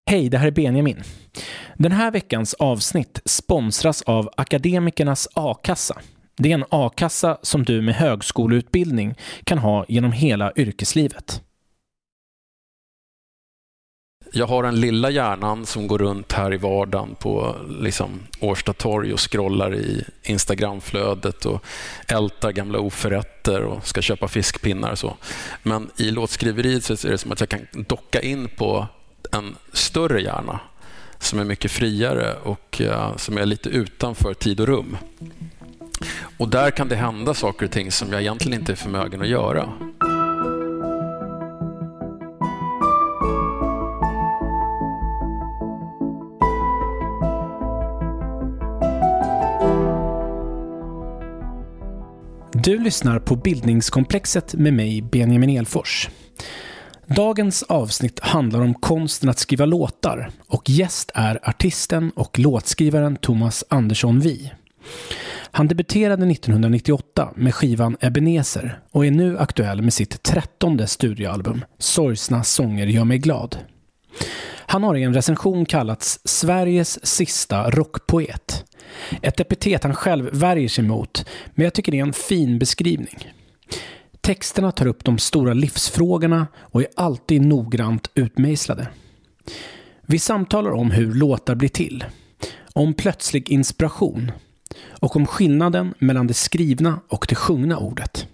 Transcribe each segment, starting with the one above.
Hej, det här är Benjamin. Den här veckans avsnitt sponsras av Akademikernas A-kassa. Det är en A-kassa som du med högskoleutbildning kan ha genom hela yrkeslivet. Jag har en lilla hjärnan som går runt här i vardagen på Årsta torg och scrollar i Instagramflödet och ältar gamla oförrätter och ska köpa fiskpinnar och så. Men i låtskriveriet så är det som att jag kan docka in på en större hjärna som är mycket friare och som är lite utanför tid och rum. Och där kan det hända saker och ting som jag egentligen inte är förmögen att göra. Du lyssnar på Bildningskomplexet med mig, Benjamin Elfors. Dagens avsnitt handlar om konsten att skriva låtar och gäst är artisten och låtskrivaren Thomas Andersson Vi. Han debuterade 1998 med skivan Ebenezer och är nu aktuell med sitt 13:e studioalbum Sorgsna sånger gör mig glad. Han har i en recension kallats Sveriges sista rockpoet. Ett epitet han själv värjer sig mot, men jag tycker det är en fin beskrivning. Texterna tar upp de stora livsfrågorna och är alltid noggrant utmejslade. Vi samtalar om hur låtar blir till, om plötslig inspiration och om skillnaden mellan det skrivna och det sjungna ordet.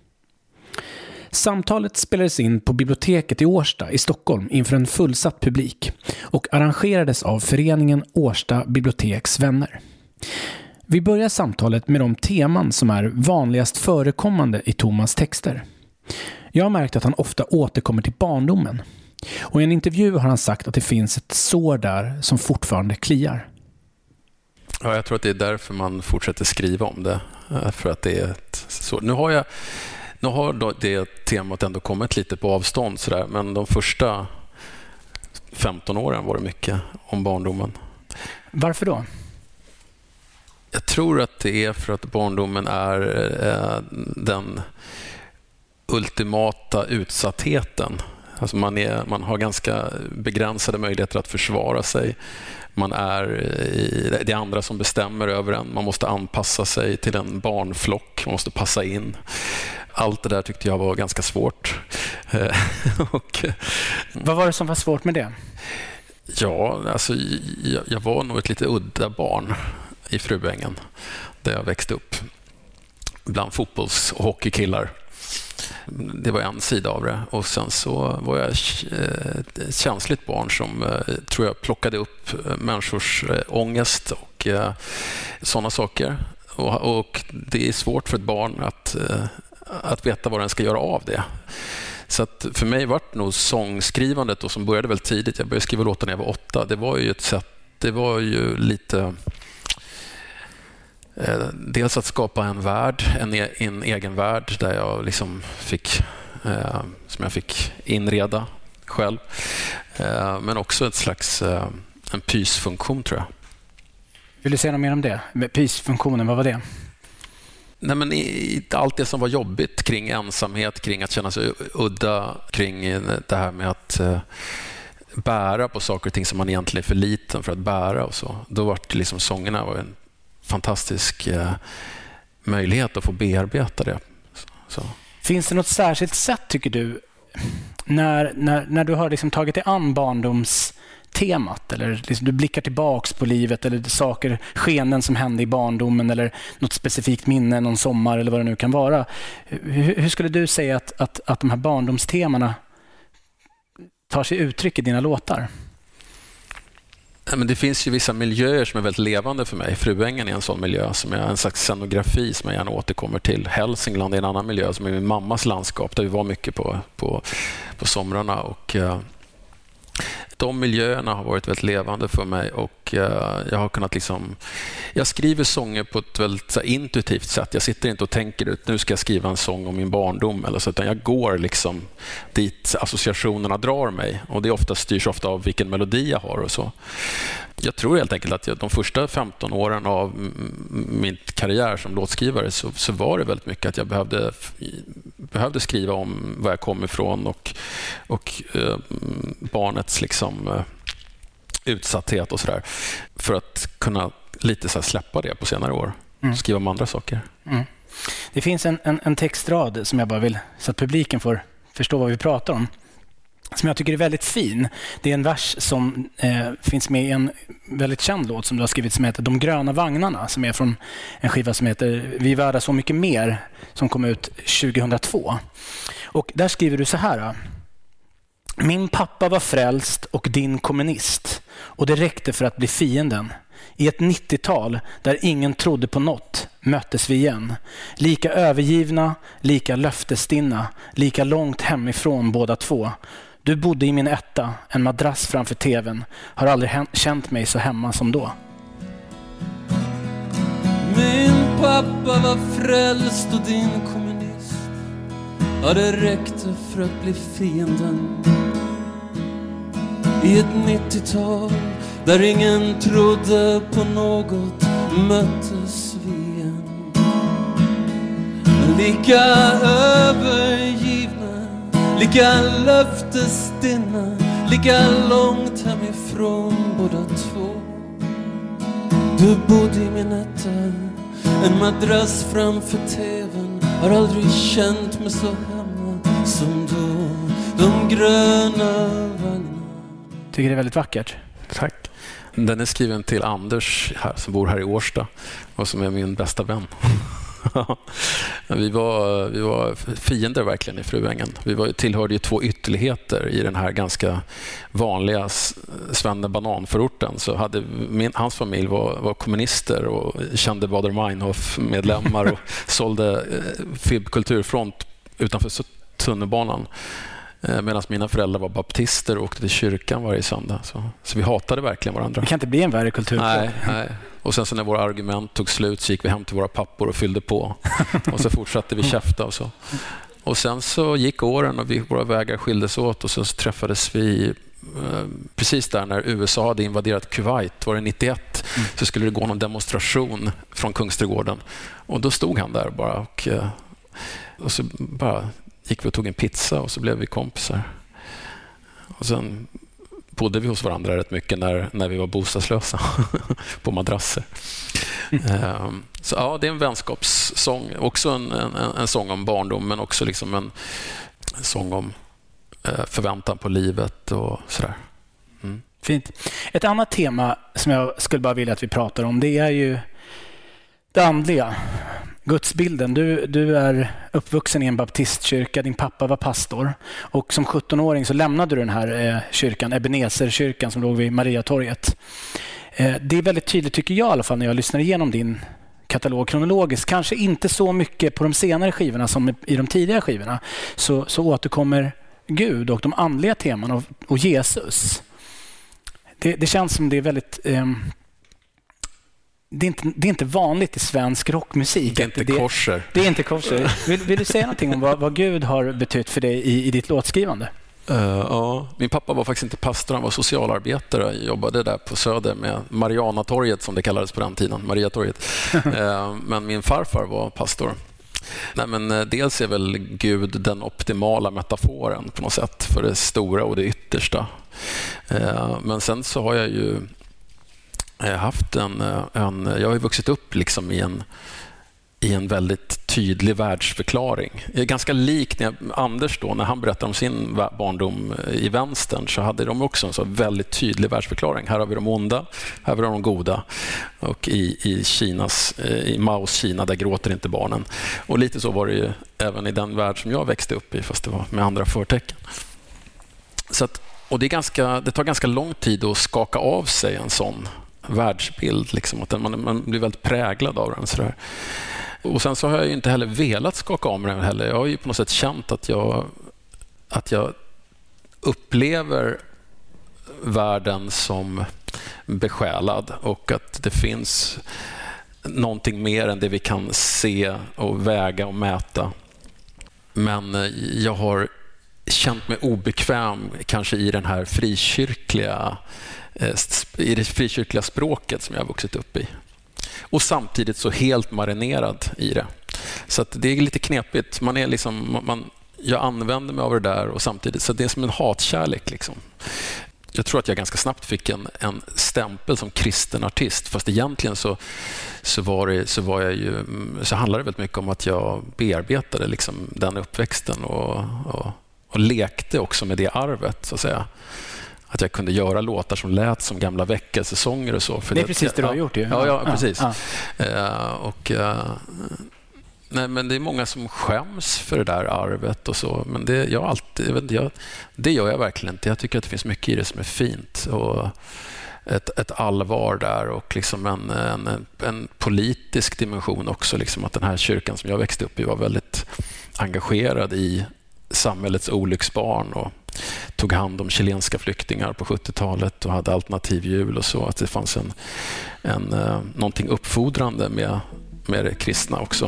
Samtalet spelades in på biblioteket i Årsta i Stockholm inför en fullsatt publik och arrangerades av föreningen Årsta biblioteks vänner. Vi börjar samtalet med de teman som är vanligast förekommande i Thomas texter. Jag har märkt att han ofta återkommer till barndomen. Och i en intervju har han sagt att det finns ett sår där som fortfarande kliar. Ja, jag tror att det är därför man fortsätter skriva om det. För att det är ett sår. Nu har det temat ändå kommit lite på avstånd sådär, men de första 15 åren var det mycket om barndomen. Varför då? Jag tror att det är för att barndomen är den ultimata utsattheten. Alltså man har ganska begränsade möjligheter att försvara sig. Det är andra som bestämmer över en. Man måste anpassa sig till en barnflock. Man måste passa in. Allt det där tyckte jag var ganska svårt. Vad var det som var svårt med det? Ja, alltså jag var nog ett lite udda barn i Fruängen där jag växte upp bland fotbolls- och hockeykillar. Det var en sida av det. Och sen så var jag ett känsligt barn som tror jag plockade upp människors ångest och sådana saker. Och det är svårt för ett barn att veta vad den ska göra av det. Så att för mig var det nog sångskrivandet, och som började väl tidigt. Jag började skriva låtar när jag var 8. Det var ju ett sätt, det var ju lite dels att skapa en värld, en egen värld där jag som jag fick inreda själv. Men också ett slags en pysfunktion, tror jag. Vill du säga något mer om det? Med pysfunktionen, vad var det? Nej, men allt det som var jobbigt kring ensamhet, kring att känna sig udda, kring det här med att bära på saker och ting som man egentligen är för liten för att bära och så. Då var det sångerna var en fantastisk möjlighet att få bearbeta det. Så. Finns det något särskilt sätt, tycker du, när du har tagit dig an barndomstemat, eller du blickar tillbaks på livet, eller saker, skenen som hände i barndomen, eller något specifikt minne, någon sommar eller vad det nu kan vara. Hur skulle du säga att de här barndomstemana tar sig uttryck i dina låtar? Men det finns ju vissa miljöer som är väldigt levande för mig. Fruängen är en sån miljö som är en slags scenografi som jag gärna återkommer till. Hälsingland är en annan miljö som är min mammas landskap där vi var mycket på somrarna. Och de miljöerna har varit väldigt levande för mig, och jag har kunnat jag skriver sånger på ett väldigt intuitivt sätt. Jag sitter inte och tänker ut, nu ska jag skriva en sång om min barndom eller så, utan jag går dit associationerna drar mig, och det styrs ofta av vilken melodi jag har och så. Jag tror helt enkelt att de första 15 åren av min karriär som låtskrivare så var det väldigt mycket att jag behövde skriva om var jag kom ifrån och barnets utsatthet och sådär. För att kunna lite så här släppa det på senare år. Skriva om andra saker. Det finns en textrad som jag bara vill, så att publiken får förstå vad vi pratar om, som jag tycker är väldigt fin. Det är en vers som finns med i en väldigt känd låt som du har skrivit som heter De gröna vagnarna, som är från en skiva som heter Vi är värda så mycket mer, som kom ut 2002. Och där skriver du så här: Min pappa var frälst och din kommunist, och det räckte för att bli fienden. I ett 90-tal där ingen trodde på något möttes vi igen. Lika övergivna, lika löftestinna, lika långt hemifrån båda två. Du bodde i min etta, en madrass framför tvn. Har aldrig känt mig så hemma som då. Min pappa var frälst och din kommunist. Ja, det räckte för att bli fienden. I ett 90-tal där ingen trodde på något möttes vi igen. Lika övergivna, lika löftestinna, lika långt hemifrån båda två. Du bodde i min etta, en madrass framför tvn. Har aldrig känt mig så hemma som då. De gröna vagnarna. Tycker det är väldigt vackert. Tack. Den är skriven till Anders här, som bor här i Årsta och som är min bästa vän. vi var fiender verkligen i Fruängen. Tillhörde ju två ytterligheter i den här ganska vanliga Svennebananförorten. Så hans familj var kommunister och kände Baader-Meinhof-medlemmar och sålde FIB Kulturfront utanför tunnelbanan. Medan mina föräldrar var baptister och åkte till kyrkan varje söndag. Så vi hatade verkligen varandra. Det kan inte bli en värre kultur. Nej. Och sen så när våra argument tog slut så gick vi hem till våra pappor och fyllde på. Och så fortsatte vi käfta och så. Och sen så gick åren och våra vägar skildes åt och så träffades vi precis där när USA hade invaderat Kuwait, var det 91, så skulle det gå någon demonstration från Kungsträdgården. Och då stod han där bara och så bara gick vi och tog en pizza och så blev vi kompisar. Och sen bodde vi hos varandra rätt mycket när vi var bostadslösa på madrasser. Så ja, det är en vänskapssång. Också en sång om barndom, men också liksom en sång om förväntan på livet och sådär. Fint. Ett annat tema som jag skulle bara vilja att vi pratar om, det är ju det andliga. Gudsbilden. Du är uppvuxen i en baptistkyrka, din pappa var pastor och som 17-åring så lämnade du den här kyrkan, Ebenezer-kyrkan som låg vid Mariatorget. Det är väldigt tydligt tycker jag i alla fall när jag lyssnar igenom din katalog kronologiskt. Kanske inte så mycket på de senare skivorna som i de tidigare skivorna. Så återkommer Gud och de andliga teman och Jesus. Det känns som det är väldigt... Det är inte vanligt i svensk rockmusik. Det är inte korser. Det är inte korser. Vill du säga någonting om vad Gud har betytt för dig i ditt låtskrivande? Ja, min pappa var faktiskt inte pastor, han var socialarbetare. Jag jobbade där på Söder med Marianatorget som det kallades på den tiden, Mariatorget. Men min farfar var pastor. Nej, men dels är väl Gud den optimala metaforen på något sätt för det stora och det yttersta. Men sen så har jag ju haft jag har ju vuxit upp liksom i en väldigt tydlig världsförklaring. Det är ganska likt Anders då, när han berättar om sin barndom i vänstern, så hade de också en så väldigt tydlig världsförklaring. Här har vi de onda, här har vi de goda. Och i Maos Kina, där gråter inte barnen. Och lite så var det ju även i den värld som jag växte upp i, fast det var med andra förtecken. Så och det tar ganska lång tid att skaka av sig en sån världsbild. Liksom, att man blir väldigt präglad av den. Sådär. Och sen så har jag ju inte heller velat skaka om den heller. Jag har ju på något sätt känt att jag upplever världen som besjälad och att det finns någonting mer än det vi kan se och väga och mäta. Men jag har känt mig obekväm kanske i den här i det frikyrkliga språket som jag har vuxit upp i. Och samtidigt så helt marinerad i det. Så att det är lite knepigt. Man är liksom, jag använder mig av det där och samtidigt så det är som en hatkärlek liksom. jag tror att jag ganska snabbt fick en stämpel som kristen artist, fast egentligen så handlar det väldigt mycket om att jag bearbetade liksom den uppväxten och lekte också med det arvet, så att säga. Att jag kunde göra låtar som lät som gamla väckelsesånger och så. För det är precis det du har gjort ju. Ja, precis. Nej, men det är många som skäms för det där arvet och så, men det gör jag verkligen inte. Jag tycker att det finns mycket i det som är fint och ett allvar där och liksom en politisk dimension också, liksom att den här kyrkan som jag växte upp i var väldigt engagerad i samhällets olycksbarn och tog hand om chilenska flyktingar på 70-talet och hade alternativjul och så, att det fanns någonting uppfordrande med det kristna också.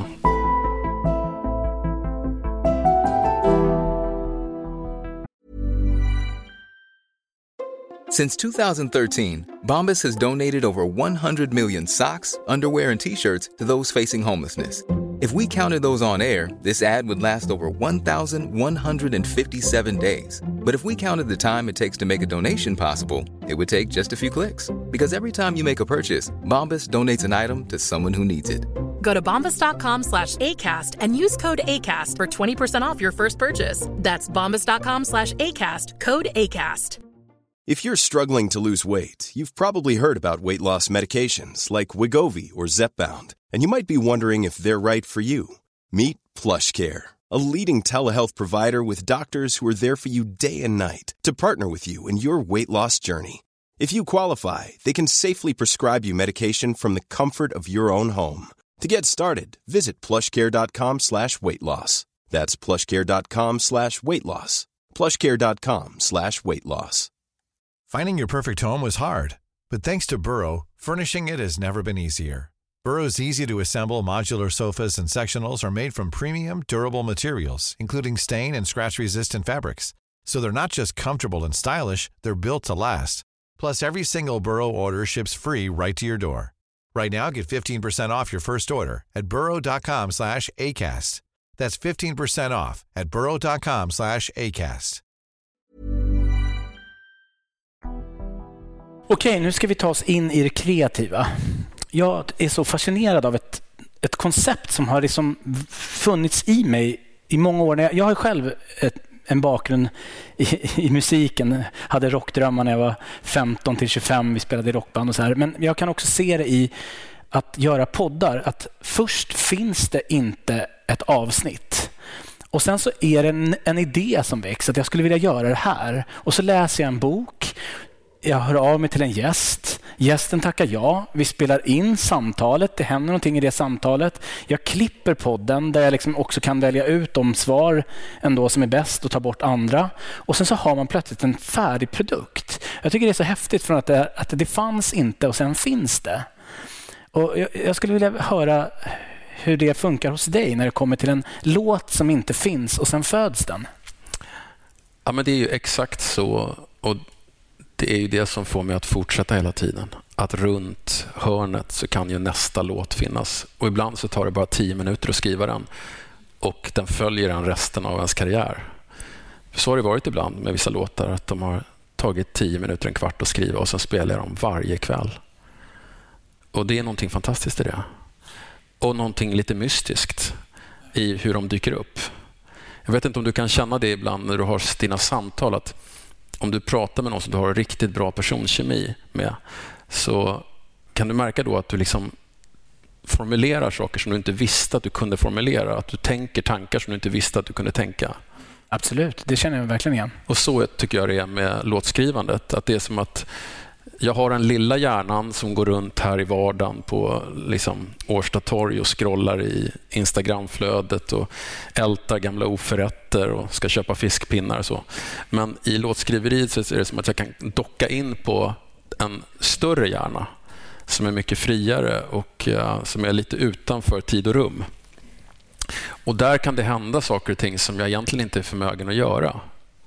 Since 2013, Bombas has donated over 100 million socks, underwear, and T-shirts to those facing homelessness. If we counted those on air, this ad would last over 1,157 days. But if we counted the time it takes to make a donation possible, it would take just a few clicks. Because every time you make a purchase, Bombas donates an item to someone who needs it. Go to bombas.com/ACAST and use code ACAST for 20% off your first purchase. That's bombas.com/ACAST, code ACAST. If you're struggling to lose weight, you've probably heard about weight loss medications like Wegovy or Zepbound, and you might be wondering if they're right for you. Meet PlushCare, a leading telehealth provider with doctors who are there for you day and night to partner with you in your weight loss journey. If you qualify, they can safely prescribe you medication from the comfort of your own home. To get started, visit plushcare.com/weightloss. That's plushcare.com/weightloss. plushcare.com/weightloss. Finding your perfect home was hard, but thanks to Burrow, furnishing it has never been easier. Burrow's easy-to-assemble modular sofas and sectionals are made from premium, durable materials, including stain and scratch-resistant fabrics. So they're not just comfortable and stylish, they're built to last. Plus, every single Burrow order ships free right to your door. Right now, get 15% off your first order at burrow.com/ACAST. That's 15% off at burrow.com/ACAST. Okej, nu ska vi ta oss in i det kreativa. Jag är så fascinerad av ett koncept som har liksom funnits i mig i många år. Jag har själv en bakgrund i musiken, hade rockdrömmar när jag var 15 till 25, vi spelade i rockband och så här. Men jag kan också se det i att göra poddar, att först finns det inte ett avsnitt. Och sen så är det en idé som väcks, att jag skulle vilja göra det här. Och så läser jag en bok. Jag hör av mig till en gäst. Gästen tackar ja. Vi spelar in samtalet. Det händer någonting i det samtalet. Jag klipper podden där jag liksom också kan välja ut de svar ändå som är bäst och ta bort andra. Och sen så har man plötsligt en färdig produkt. Jag tycker det är så häftigt från att det fanns inte och sen finns det. Och jag skulle vilja höra hur det funkar hos dig när det kommer till en låt som inte finns och sen föds den. Ja, men det är ju exakt så, och det är ju det som får mig att fortsätta hela tiden. Att runt hörnet så kan ju nästa låt finnas. Och ibland så tar det bara 10 minuter att skriva den. Och den följer en resten av ens karriär. För så har det varit ibland med vissa låtar. Att de har tagit 10 minuter, en kvart att skriva. Och sen spelar de varje kväll. Och det är någonting fantastiskt i det. Och någonting lite mystiskt i hur de dyker upp. Jag vet inte om du kan känna det ibland när du har dina samtal. Att om du pratar med någon som du har riktigt bra personkemi med, så kan du märka då att du liksom formulerar saker som du inte visste att du kunde formulera. Att du tänker tankar som du inte visste att du kunde tänka. Absolut, det känner jag verkligen igen. Och så tycker jag det är med låtskrivandet. Att det är som att jag har en lilla hjärnan som går runt här i vardagen på liksom Årsta torg och scrollar i Instagramflödet och ältar gamla oförrätter och ska köpa fiskpinnar och så. Men i låtskriveriet så är det som att jag kan docka in på en större hjärna som är mycket friare och som är lite utanför tid och rum. Och där kan det hända saker och ting som jag egentligen inte är förmögen att göra.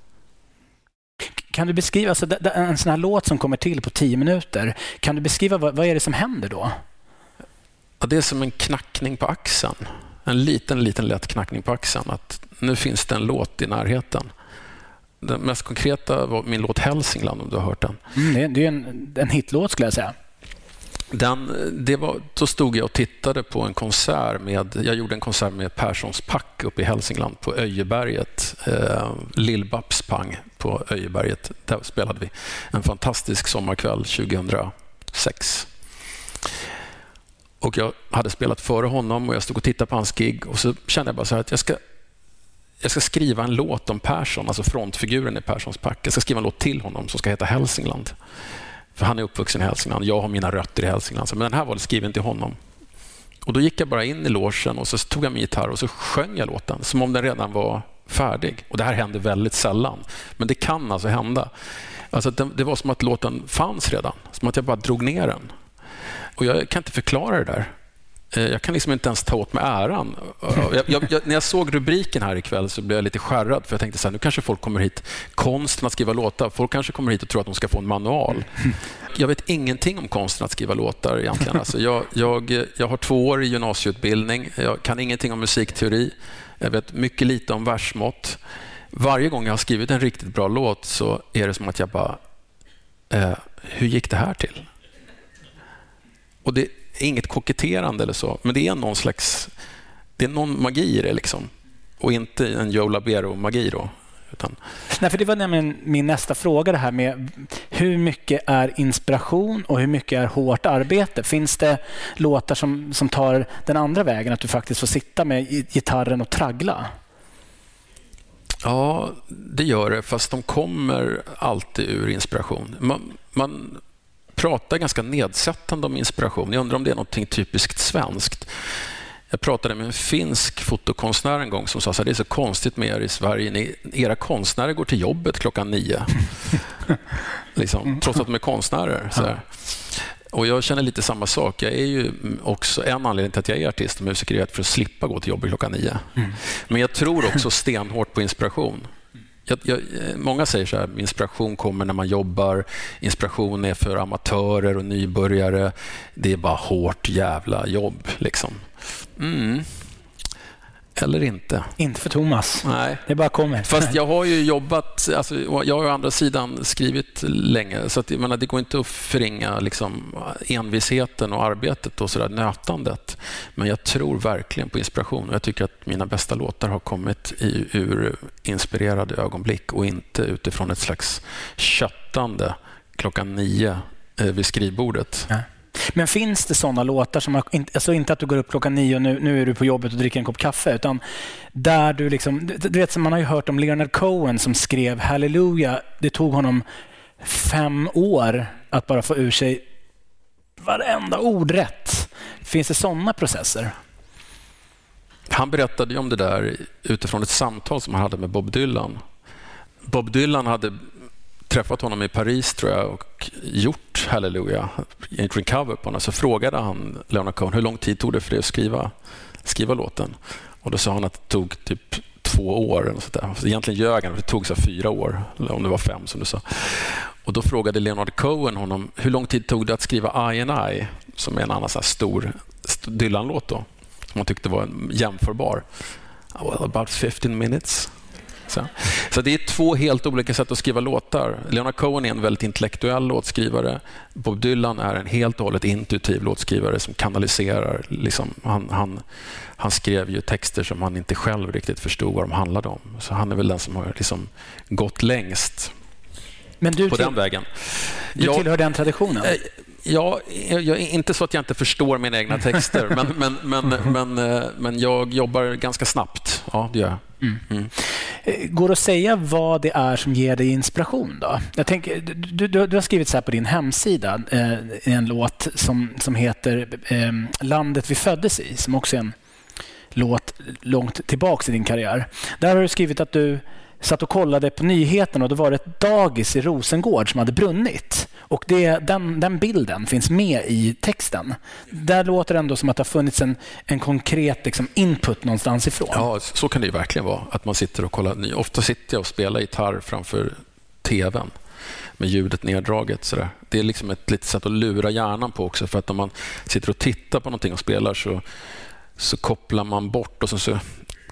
Kan du beskriva en sån här låt som kommer till på 10 minuter? Kan du beskriva vad är det som händer då? Ja, det är som en knackning på axeln. En liten lätt knackning på axeln. Att nu finns det en låt i närheten. Den mest konkreta var min låt Hälsingland, om du har hört den. Det är en hitlåt skulle jag säga. Då stod jag och tittade på en konsert jag gjorde en konsert med Perssons Pack uppe i Hälsingland på Öjeberget, Lill-Babs Pang på Öjeberget. Där spelade vi en fantastisk sommarkväll 2006. Och jag hade spelat före honom och jag stod och tittade på hans gig och så kände jag bara så här att jag ska skriva en låt om Persson, alltså frontfiguren i Perssons Pack. Jag ska skriva en låt till honom som ska heta Hälsingland. För han är uppvuxen i Hälsingland. Jag har mina rötter i Hälsingland. Men den här var skriven till honom. Och då gick jag bara in i logen och så tog jag min gitarr och så sjöng jag låten som om den redan var färdig. Och det här händer väldigt sällan. Men det kan alltså hända. Alltså det var som att låten fanns redan. Som att jag bara drog ner den. Och jag kan inte förklara det där. Jag kan liksom inte ens ta åt mig äran. När jag såg rubriken här ikväll så blev jag lite skärrad. För jag tänkte så här, nu kanske folk kommer hit. Konsten att skriva låtar. Folk kanske kommer hit och tror att de ska få en manual. Jag vet ingenting om konsten att skriva låtar egentligen. Alltså jag har 2 år i gymnasieutbildning. Jag kan ingenting om musikteori. Jag vet mycket lite om versmått. Varje gång jag har skrivit en riktigt bra låt så är det som att jag bara... hur gick det här till? Och det inget koketterande eller så, men det är någon magi i det liksom. Och inte en Joe Labero-magi då. Nej, för det var nämligen min nästa fråga, det här med hur mycket är inspiration och hur mycket är hårt arbete? Finns det låtar som tar den andra vägen, att du faktiskt får sitta med gitarren och traggla? Ja, det gör det, fast de kommer alltid ur inspiration. Man pratar ganska nedsättande om inspiration. Jag undrar om det är något typiskt svenskt. Jag pratade med en finsk fotokonstnär en gång som sa att det är så konstigt med er i Sverige. Era konstnärer går till jobbet 9:00. Liksom, trots att de är konstnärer. Så här. Och jag känner lite samma sak. Jag är ju också, en anledning till att jag är artist och musiker är för att slippa gå till jobbet 9:00. Men jag tror också stenhårt på inspiration. Många säger så här, inspiration kommer när man jobbar, inspiration är för amatörer och nybörjare, det är bara hårt jävla jobb liksom. Eller inte. Inte för Thomas. Nej. Det bara kommer. Fast jag har ju jobbat, alltså, jag har å andra sidan skrivit länge, så att, jag menar, det går inte att förringa liksom, envisheten och arbetet och sådär, nötandet. Men jag tror verkligen på inspiration och jag tycker att mina bästa låtar har kommit ur inspirerade ögonblick och inte utifrån ett slags köttande 9:00 vid skrivbordet. Ja. Men finns det sådana låtar som alltså inte att du går upp 9:00 och nu är du på jobbet och dricker en kopp kaffe, utan där du liksom, du vet, man har ju hört om Leonard Cohen som skrev Hallelujah. Det tog honom 5 år att bara få ur sig varenda ord rätt. Finns det sådana processer? Han berättade ju om det där utifrån ett samtal som han hade med Bob Dylan. Bob Dylan hade träffat honom i Paris tror jag och gjort Hallelujah i en cover på honom. Så frågade han Leonard Cohen hur lång tid tog det för dig att skriva låten. Och då sa han att det tog typ 2 år. Eller så där. Så egentligen ljög han, det tog så 4 år. Eller om det var 5 som du sa. Och då frågade Leonard Cohen honom hur lång tid tog det att skriva I and I, som är en annan så här stor Dylan-låt då, som han tyckte var jämförbar. Well, about 15 minutes. Så det är 2 helt olika sätt att skriva låtar. Leonard Cohen är en väldigt intellektuell låtskrivare. Bob Dylan är en helt och hållet intuitiv låtskrivare som kanaliserar. Liksom, han skrev ju texter som han inte själv riktigt förstod vad de handlade om. Så han är väl den som har liksom gått längst på den vägen. Du tillhör den traditionen? Jag är inte så att jag inte förstår mina egna texter, men jag jobbar ganska snabbt. Ja, det gör jag. Går det att säga vad det är som ger dig inspiration då? Jag tänker, du har skrivit så här på din hemsida en låt som heter Landet vi föddes i, som också är en låt långt tillbaka i din karriär. Där har du skrivit att du satt och kollade på nyheterna och då var det ett dagis i Rosengård som hade brunnit. Och den bilden finns med i texten. Där låter det ändå som att det har funnits en konkret liksom, input någonstans ifrån. Ja, så kan det ju verkligen vara. Att man sitter och kollar. Ofta sitter jag och spelar gitarr framför tvn med ljudet neddraget. Sådär. Det är liksom ett litet sätt att lura hjärnan på också. För att om man sitter och tittar på någonting och spelar så kopplar man bort och så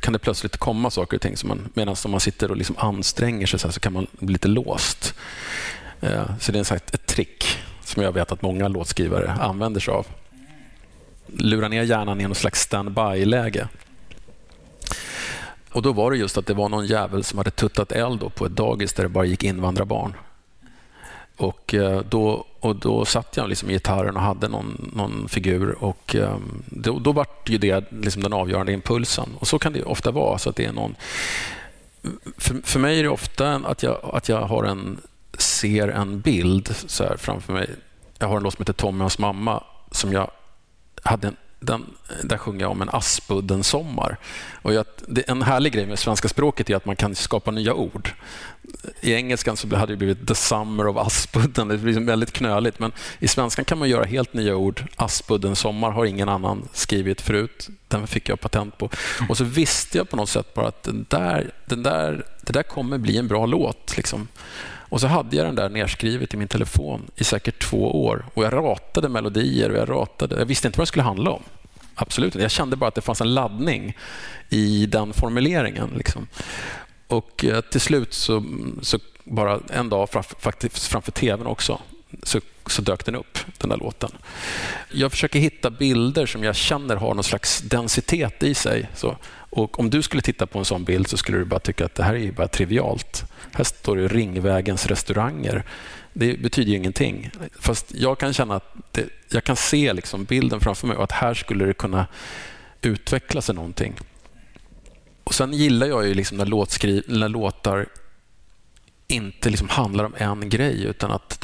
kan det plötsligt komma saker och ting som medan man sitter och liksom anstränger sig så kan man bli lite låst. Så det är ett trick som jag vet att många låtskrivare använder sig av. Lura ner hjärnan i någon slags standby-läge. Och då var det just att det var någon jävel som hade tuttat eld på ett dagis där det bara gick invandrarbarn. Och då satt jag liksom i gitarren och hade någon figur och då var ju det liksom den avgörande impulsen. Och så kan det ofta vara, så att det är någon. För mig är det ofta att jag ser en bild så här framför mig. Jag har en låt som heter Tommy och hans mamma som jag hade där sjunger jag om en Aspudden sommar. Och en härlig grej med svenska språket är att man kan skapa nya ord. I engelskan så hade det blivit The Summer of Aspudden. Det blir väldigt knöligt, men i svenskan kan man göra helt nya ord. Aspudden sommar har ingen annan skrivit förut. Den fick jag patent på. Och så visste jag på något sätt bara att det där kommer bli en bra låt liksom. Och så hade jag den där nerskrivet i min telefon i säkert 2 år. Och jag ratade melodier och jag visste inte vad det skulle handla om. Absolut inte. Jag kände bara att det fanns en laddning i den formuleringen. Liksom. Och till slut så bara en dag faktiskt framför tvn också så dök den upp, den där låten. Jag försöker hitta bilder som jag känner har någon slags densitet i sig. Så. Och om du skulle titta på en sån bild så skulle du bara tycka att det här är ju bara trivialt. Här står det Ringvägens restauranger. Det betyder ju ingenting. Fast jag kan känna att jag kan se liksom bilden framför mig och att här skulle det kunna utveckla sig någonting. Och sen gillar jag ju liksom när låtar inte liksom handlar om en grej utan att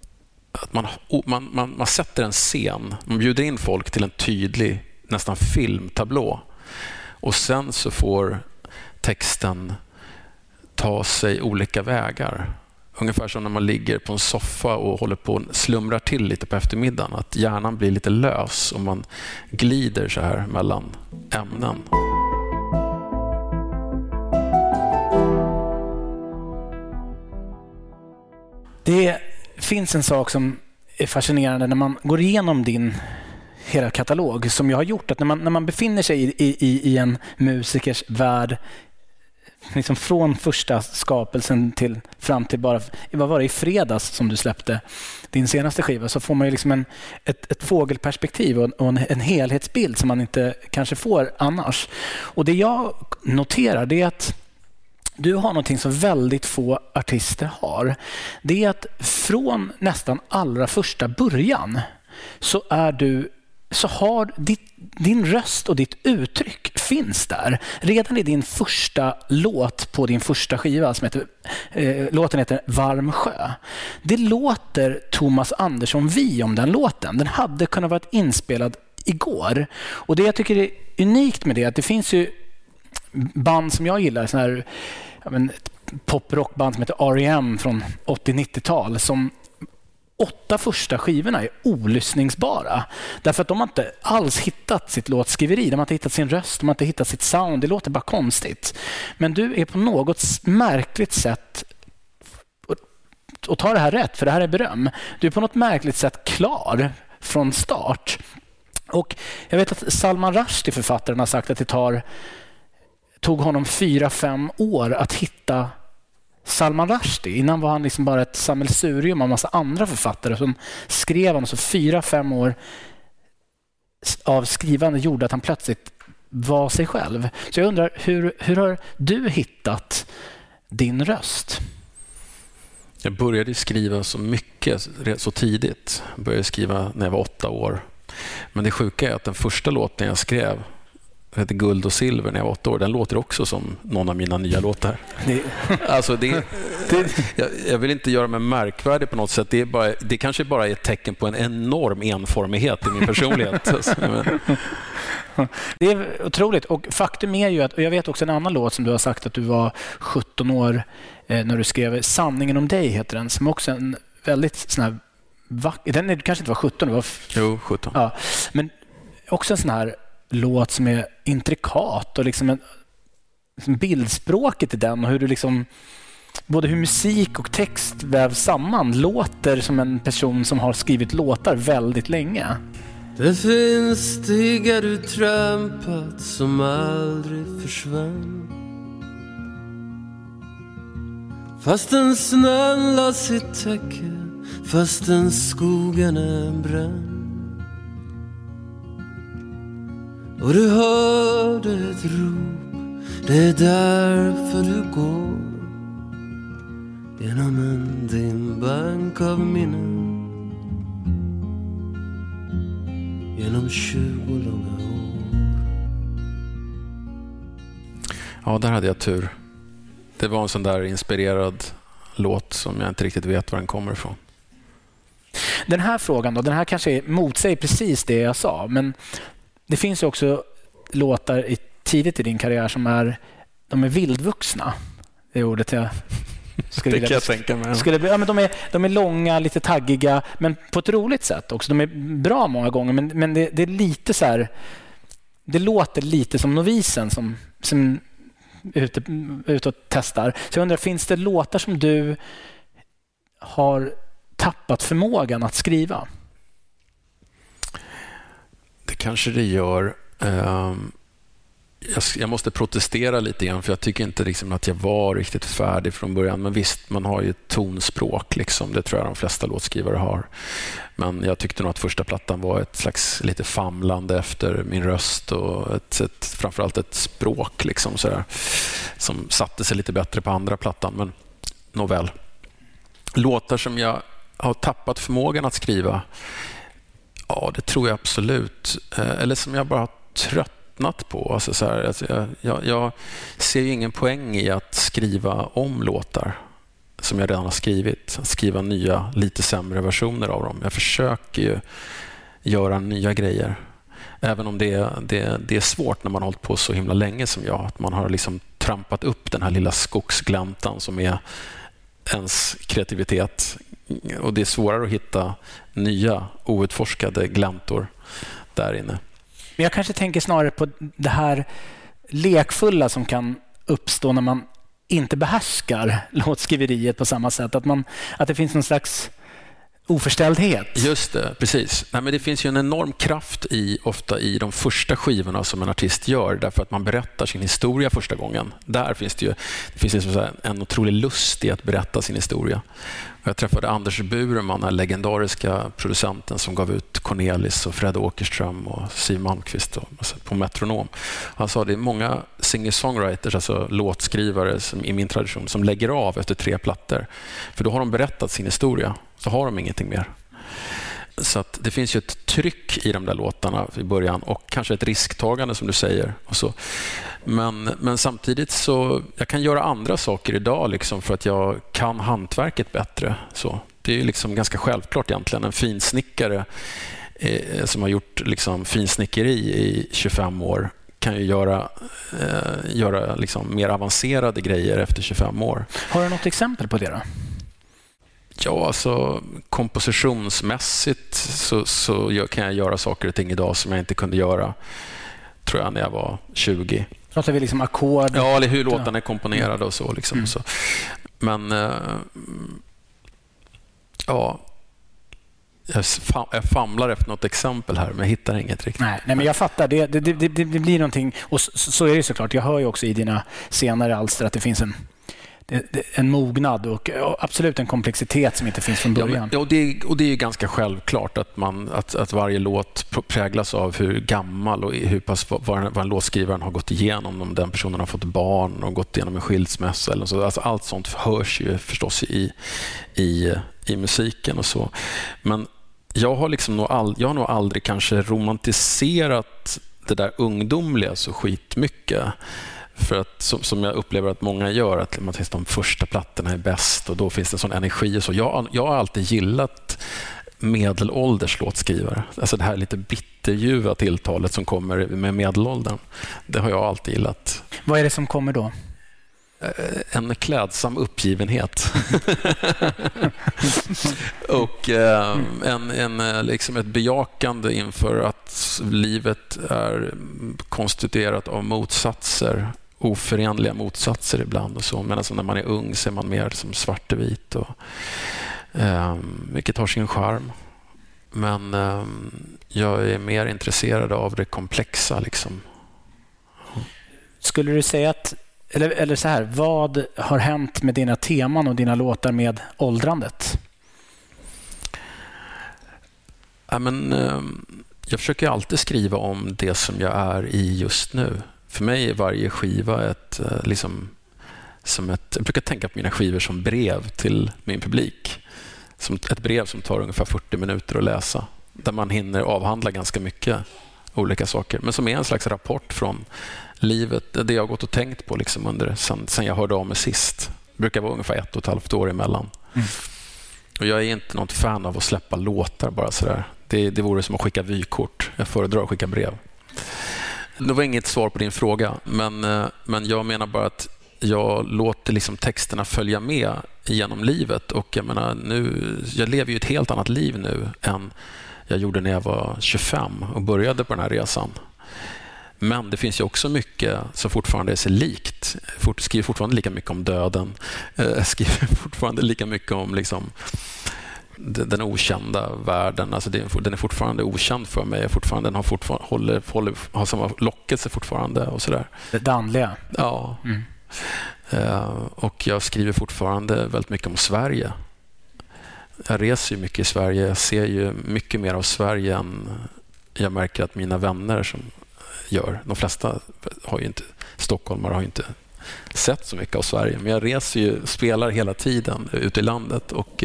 man sätter en scen. Man bjuder in folk till en tydlig nästan filmtablå. Och sen så får texten ta sig olika vägar. Ungefär som när man ligger på en soffa och håller på och slumrar till lite på eftermiddagen. Att hjärnan blir lite lös och man glider så här mellan ämnen. Det finns en sak som är fascinerande när man går igenom din hela katalog som jag har gjort. Att när man befinner sig i en musikers värld liksom från första skapelsen fram till bara, vad var det, i fredags som du släppte din senaste skiva, så får man ju liksom ett fågelperspektiv och en helhetsbild som man inte kanske får annars. Och det jag noterar det är att du har någonting som väldigt få artister har. Det är att från nästan allra första början så har din röst och ditt uttryck finns där. Redan i din första låt på din första skiva som låten heter Varm sjö. Det låter Thomas Andersson Vi om den låten. Den hade kunnat vara inspelad igår. Och det jag tycker är unikt med det är att det finns ju band som jag gillar, sån här poprockband som heter R.E.M. från 80-90-tal som 8 första skivorna är olyssningsbara. Därför att de har inte alls hittat sitt låtskriveri. De har inte hittat sin röst, de har inte hittat sitt sound. Det låter bara konstigt. Men du är på något märkligt sätt, och ta det här rätt för det här är beröm, du är på något märkligt sätt klar från start. Och jag vet att Salman Rushdie, författaren, har sagt att det tog honom 4-5 år att hitta Salman Rushdie. Innan var han liksom bara ett sammelsurium av massa andra författare som skrev honom. Så 4-5 år av skrivande gjorde att han plötsligt var sig själv. Så jag undrar, hur har du hittat din röst? Jag började skriva så mycket så tidigt. Jag började skriva när jag var 8 år. Men det sjuka är att den första låten jag skrev heter Guld och silver när jag var 8 år. Den låter också som någon av mina nya låtar. Alltså jag vill inte göra mig märkvärdig på något sätt. Det kanske bara är ett tecken på en enorm enformighet i min personlighet. Det är otroligt. Och faktum är ju att, och jag vet också en annan låt som du har sagt att du var 17 år när du skrev Sanningen om dig heter den, som också en väldigt sån här den kanske inte var 17, det var 17. Ja, men också en sån här låt som är intrikat och liksom bildspråket i den och hur du liksom både hur musik och text vävs samman låter som en person som har skrivit låtar väldigt länge. Det finns stigar du trampat som aldrig försvann. Fastän snön la sitt täcke, fastän skogen är brann. Och du hörde ett rop, det är därför du går genom en dimbank av minnen. Genom 20 långa år. Ja, där hade jag tur. Det var en sån där inspirerad låt som jag inte riktigt vet var den kommer ifrån. Den här frågan då, den här kanske motsäger precis det jag sa, men det finns ju också låtar tidigt i din karriär som de är vildvuxna. Det är ordet jag skulle vilja. Det kan jag tänka mig. Ja, men de är långa, lite taggiga, men på ett roligt sätt också. De är bra många gånger, men det är lite så här, det låter lite som novisen som ute och testar. Så jag undrar, finns det låtar som du har tappat förmågan att skriva? Det kanske det gör. Jag måste protestera lite grann, för jag tycker inte liksom att jag var riktigt färdig från början. Men visst, man har ju ett tonspråk. Liksom. Det tror jag de flesta låtskrivare har. Men jag tyckte nog att första plattan var ett slags lite famlande efter min röst och framförallt ett språk liksom, sådär, som satte sig lite bättre på andra plattan. Men nåväl. Låtar som jag har tappat förmågan att skriva, ja, det tror jag absolut. Eller som jag bara har tröttnat på. Alltså så här, alltså jag ser ju ingen poäng i att skriva om låtar som jag redan har skrivit. Att skriva nya, lite sämre versioner av dem. Jag försöker ju göra nya grejer. Även om det är svårt när man har hållit på så himla länge som jag. Att man har liksom trampat upp den här lilla skogsgläntan som är ens kreativitet. Och det är svårare att hitta nya, outforskade gläntor där inne. Men jag kanske tänker snarare på det här lekfulla som kan uppstå när man inte behärskar låtskriveriet på samma sätt. Att det finns någon slags oförställdhet. Just det, precis. Nej, men det finns ju en enorm kraft ofta i de första skivorna som en artist gör, därför att man berättar sin historia första gången. Där finns det liksom en otrolig lust i att berätta sin historia. Jag träffade Anders Burman, den legendariska producenten som gav ut Cornelis och Fred Åkerström och Siw Malmkvist på Metronom. Han sa att det är många singer-songwriters, alltså låtskrivare som, i min tradition, som lägger av efter 3 plattor. För då har de berättat sin historia, så har de ingenting mer. Så att det finns ju ett tryck i de där låtarna i början och kanske ett risktagande som du säger. Och så. Men samtidigt så jag kan göra andra saker idag liksom, för att jag kan hantverket bättre. Så det är ju liksom ganska självklart egentligen. En finsnickare som har gjort liksom finsnickeri i 25 år kan ju göra liksom mer avancerade grejer efter 25 år. Har du något exempel på det då? Ja, alltså kompositionsmässigt så kan jag göra saker och ting idag som jag inte kunde göra, tror jag, när jag var 20. Pratar vi liksom ackord? Ja, eller hur låtarna är komponerade och så. Liksom, så. Men ja, jag famlar efter något exempel här, men jag hittar inget riktigt. Nej, men jag fattar. Det blir någonting, och så är det såklart. Jag hör ju också i dina senare alster att det finns en mognad och absolut en komplexitet som inte finns från början. Ja, och det är ju ganska självklart att varje låt präglas av hur gammal och hur pass vad en låtskrivaren har gått igenom, om den personen har fått barn och gått igenom en skilsmässa eller så. Alltså allt sånt hörs ju förstås i musiken och så. Men jag har nog aldrig kanske romantiserat det där ungdomliga så skitmycket. För att som jag upplever att många gör, att man tänker att de första plattorna är bäst och då finns det en sån energi och så. Jag har alltid gillat medelålders låtskrivare. Alltså det här lite bitterljuva tilltalet som kommer med medelåldern. Det har jag alltid gillat. Vad är det som kommer då? En klädsam uppgivenhet. Och liksom ett bejakande inför att livet är konstituerat av motsatser, oförenliga motsatser ibland och så. Men när man är ung så är man mer som svart och vit, och vilket har sin charm. Men jag är mer intresserad av det komplexa. Liksom. Skulle du säga att, eller så här, vad har hänt med dina teman och dina låtar med åldrandet? Ja, men, jag försöker alltid skriva om det som jag är i just nu. För mig är varje skiva jag brukar tänka på mina skivor som brev till min publik. Som ett brev som tar ungefär 40 minuter att läsa. Där man hinner avhandla ganska mycket olika saker. Men som är en slags rapport från livet. Det jag har gått och tänkt på liksom sen jag hörde av mig sist. Det brukar vara ungefär 1,5 år emellan. Och jag är inte något fan av att släppa låtar bara sådär. Det vore som att skicka vykort. Jag föredrar att skicka brev. Det var inget svar på din fråga. Men jag menar bara att jag låter liksom texterna följa med genom livet. Och jag lever ju ett helt annat liv nu än jag gjorde när jag var 25 och började på den här resan. Men det finns ju också mycket som fortfarande är sig likt. Skriver fortfarande lika mycket om döden. Skriver fortfarande lika mycket om liksom den okända världen. Alltså den är fortfarande okänd för mig. Den har samma lockelse fortfarande och sådär. Det andliga. Ja. Och jag skriver fortfarande väldigt mycket om Sverige. Jag reser ju mycket i Sverige. Jag ser ju mycket mer av Sverige än jag märker att mina vänner som gör. De flesta stockholmare har ju inte sett så mycket av Sverige. Men jag reser ju, spelar hela tiden ute i landet och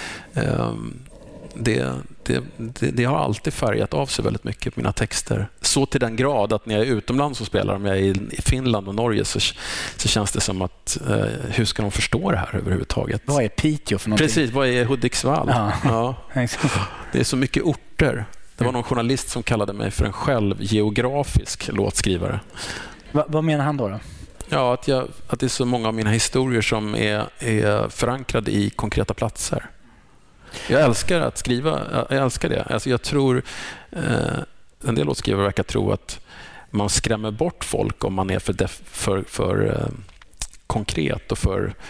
det har alltid färgat av sig väldigt mycket på mina texter. Så till den grad att när jag är utomlands och spelar, om jag är i Finland och Norge så känns det som att hur ska de förstå det här överhuvudtaget? Vad är Piteå för någonting? Precis, vad är Hudiksvall? Ja. Det är så mycket orter. Det var någon journalist som kallade mig för en självgeografisk låtskrivare. Vad menar han då? Ja, att det är så många av mina historier som är förankrade i konkreta platser. Jag älskar att skriva. Jag älskar det. Alltså jag tror en del låtskrivare verkar tro att man skrämmer bort folk om man är för konkret och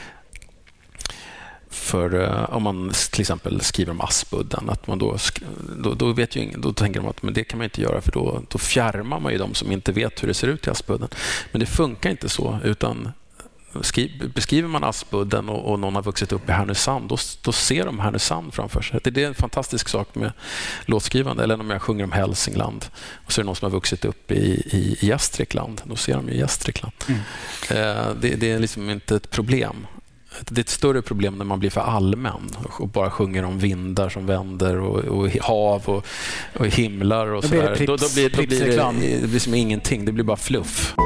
om man till exempel skriver om Aspudden, att man då vet ju ingen, då tänker de att men det kan man inte göra för då fjärmar man ju de som inte vet hur det ser ut i Aspudden. Men det funkar inte så, utan beskriver man Aspudden och någon har vuxit upp i Härnösand, då ser de Härnösand framför sig. Det är en fantastisk sak med låtskrivande. Eller om jag sjunger om Hälsingland och så är det någon som har vuxit upp i Gästrikland, då ser de ju Gästrikland. Det är liksom inte ett problem. Det är ett större problem när man blir för allmän och bara sjunger om vindar som vänder och hav och himlar och sådär. Då blir det som ingenting, det blir bara fluff.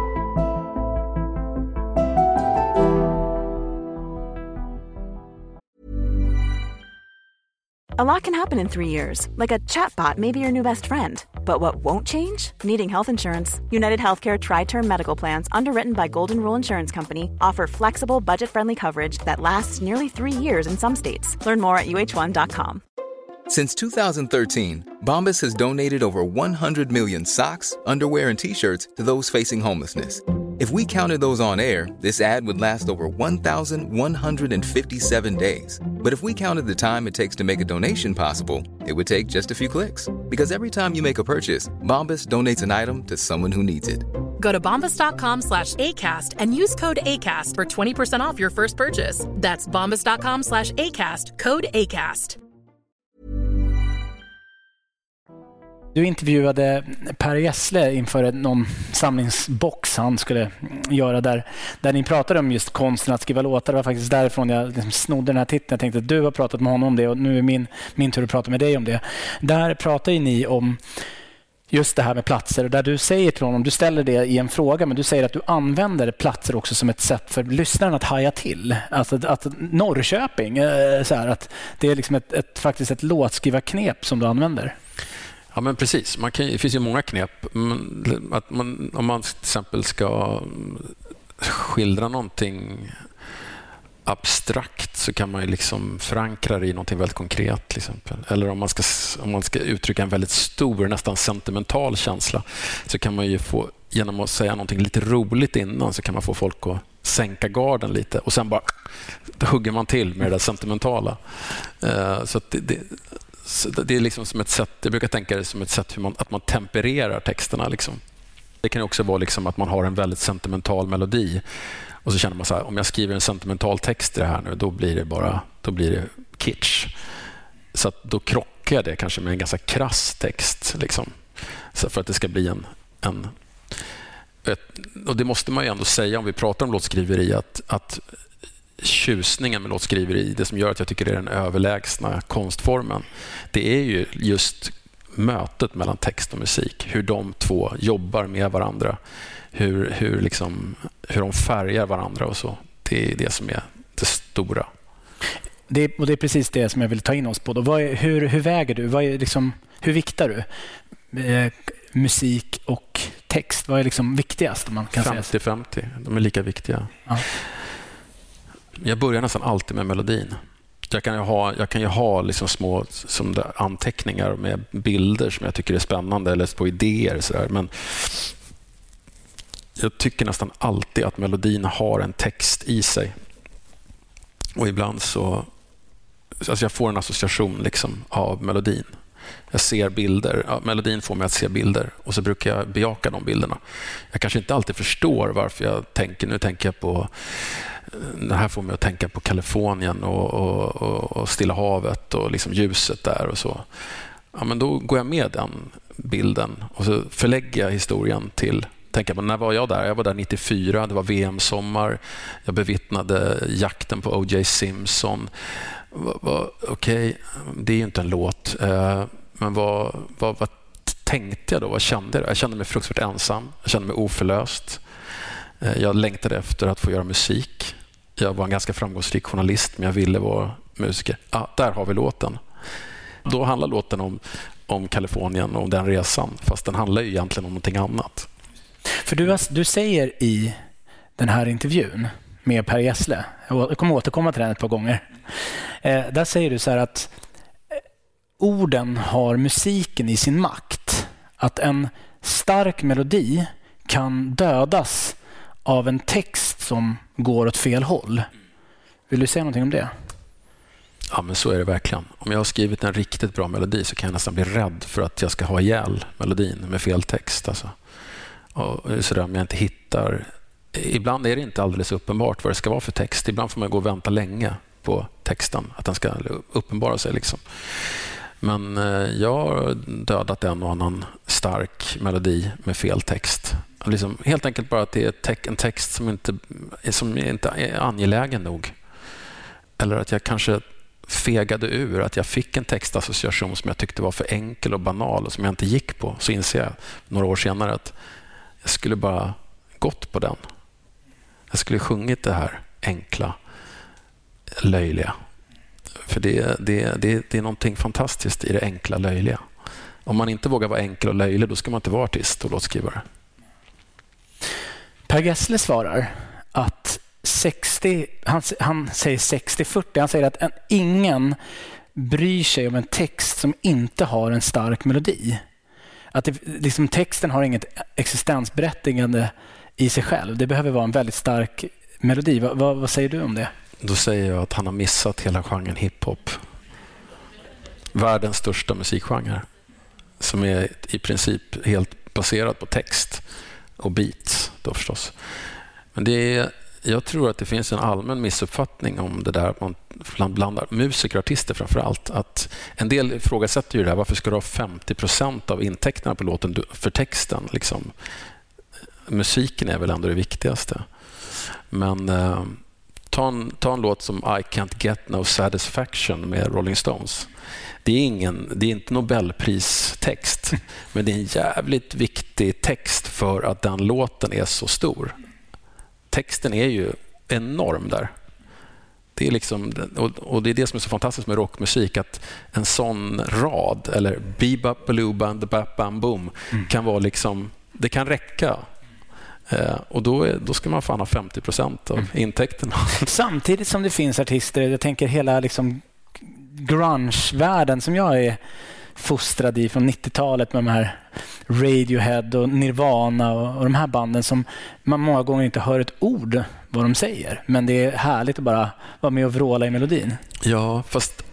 A lot can happen in 3 years, like a chatbot may be your new best friend. But what won't change? Needing health insurance. United Healthcare Tri-Term Medical Plans, underwritten by Golden Rule Insurance Company, offer flexible, budget-friendly coverage that lasts nearly 3 years in some states. Learn more at uh1.com. Since 2013, Bombas has donated over 100 million socks, underwear, and T-shirts to those facing homelessness. If we counted those on air, this ad would last over 1,157 days. But if we counted the time it takes to make a donation possible, it would take just a few clicks. Because every time you make a purchase, Bombas donates an item to someone who needs it. Go to bombas.com/ACAST and use code ACAST for 20% off your first purchase. That's bombas.com/ACAST, code ACAST. Du intervjuade Per Gessle inför någon samlingsbox han skulle göra där ni pratade om just konsten att skriva låtar. Det var faktiskt därifrån jag liksom snodde den här titeln. Jag tänkte att du har pratat med honom om det och nu är min tur att prata med dig om det. Där pratar ju ni om just det här med platser och där du säger till honom, du ställer det i en fråga, men du säger att du använder platser också som ett sätt för lyssnaren att haja till. Alltså att Norrköping, så här, att det är liksom faktiskt ett låtskrivarknep som du använder. Ja, men precis. Det finns ju många knep. Om man till exempel ska skildra någonting abstrakt så kan man ju liksom förankra det i någonting väldigt konkret till exempel. Eller om man ska uttrycka en väldigt stor, nästan sentimental känsla så kan man ju få, genom att säga någonting lite roligt innan, så kan man få folk att sänka garden lite och sen bara hugger man till med det där sentimentala. Så att det är liksom som ett sätt, jag brukar tänka det som ett sätt att man tempererar texterna. Liksom. Det kan också vara liksom att man har en väldigt sentimental melodi och så känner man så här, om jag skriver en sentimental text i det här nu, då blir det kitsch. Så att då krockar det kanske med en ganska krass text. Liksom. Så för att det ska bli och det måste man ju ändå säga om vi pratar om låtskriveri, att tjusningen med låtskriveri, det som gör att jag tycker det är den överlägsna konstformen, det är ju just mötet mellan text och musik. Hur de två jobbar med varandra. Hur de färgar varandra och så. Det är det som är det stora. Det är precis det som jag vill ta in oss på. Då. Hur väger du? Hur viktar du? Musik och text, vad är liksom viktigast? Om man kan 50-50, de är lika viktiga. Ja. Jag börjar nästan alltid med melodin. Jag kan ju ha liksom små som anteckningar med bilder som jag tycker är spännande eller på idéer. Så där. Men jag tycker nästan alltid att melodin har en text i sig. Och ibland så... Alltså jag får en association liksom av melodin. Jag ser bilder. Ja, melodin får mig att se bilder. Och så brukar jag bejaka de bilderna. Jag kanske inte alltid förstår varför jag tänker. Nu tänker jag på... Det här får mig att tänka på Kalifornien och Stilla havet och liksom ljuset där och så. Ja, men då går jag med den bilden och så förlägger jag historien till... Tänker på, när var jag där? Jag var där 94, det var VM-sommar. Jag bevittnade jakten på O.J. Simpson. Okej, det är ju inte en låt. Men vad tänkte jag då? Vad kände jag? Jag kände mig fruktansvärt ensam. Jag kände mig oförlöst. Jag längtade efter att få göra musik. Jag var en ganska framgångsrik journalist, men jag ville vara musiker. Där har vi låten. Då handlar låten om Kalifornien och om den resan, fast den handlar ju egentligen om någonting annat. För du säger i den här intervjun med Per Gessle, jag kommer återkomma till den ett par gånger, där säger du så här att orden har musiken i sin makt. Att en stark melodi kan dödas av en text som går åt fel håll. Vill du säga någonting om det? Ja, men så är det verkligen. Om jag har skrivit en riktigt bra melodi så kan jag nästan bli rädd för att jag ska ha ihjäl melodin med fel text. Alltså. Och så där, om jag inte hittar... Ibland är det inte alldeles uppenbart vad det ska vara för text. Ibland får man gå och vänta länge på texten, att den ska uppenbara sig. Liksom. Men jag har dödat en och annan stark melodi med fel text. Liksom, helt enkelt bara att det är en text som inte är angelägen nog. Eller att jag kanske fegade ur, att jag fick en textassociation som jag tyckte var för enkel och banal och som jag inte gick på. Så inser jag några år senare att jag skulle bara gått på den. Jag skulle sjungit det här enkla, löjliga. För det är någonting fantastiskt i det enkla, löjliga. Om man inte vågar vara enkel och löjlig, då ska man inte vara artist och låtskrivare. Per Gessle svarar att han säger 60-40. Han säger att ingen bryr sig om en text som inte har en stark melodi. Att liksom, texten har inget existensberättigande i sig själv. Det behöver vara en väldigt stark melodi. Vad säger du om det? Då säger jag att han har missat hela genren hiphop. Världens största musikgenre. Som är i princip helt baserad på text och beats då förstås. Men jag tror att det finns en allmän missuppfattning om det där att man blandar musiker och artister framför allt. Att en del ifrågasätter ju det här. Varför ska du ha 50% av intäkterna på låten för texten? Liksom, musiken är väl ändå det viktigaste. Men ta en låt som I Can't Get No Satisfaction med Rolling Stones. Det är inte Nobelpristext, men det är en jävligt viktig text för att den låten är så stor. Texten är ju enorm där. Det är liksom, och det är det som är så fantastiskt med rockmusik, att en sån rad, eller bebop, balooba and the bap bam boom, kan vara liksom, det kan räcka. Och då ska man fan ha 50% av intäkterna. Samtidigt som det finns artister, jag tänker hela liksom grunge-världen som jag är fostrad i från 90-talet med de här Radiohead och Nirvana och de här banden som man många gånger inte hör ett ord vad de säger. Men det är härligt att bara vara med och vråla i melodin. Ja, fast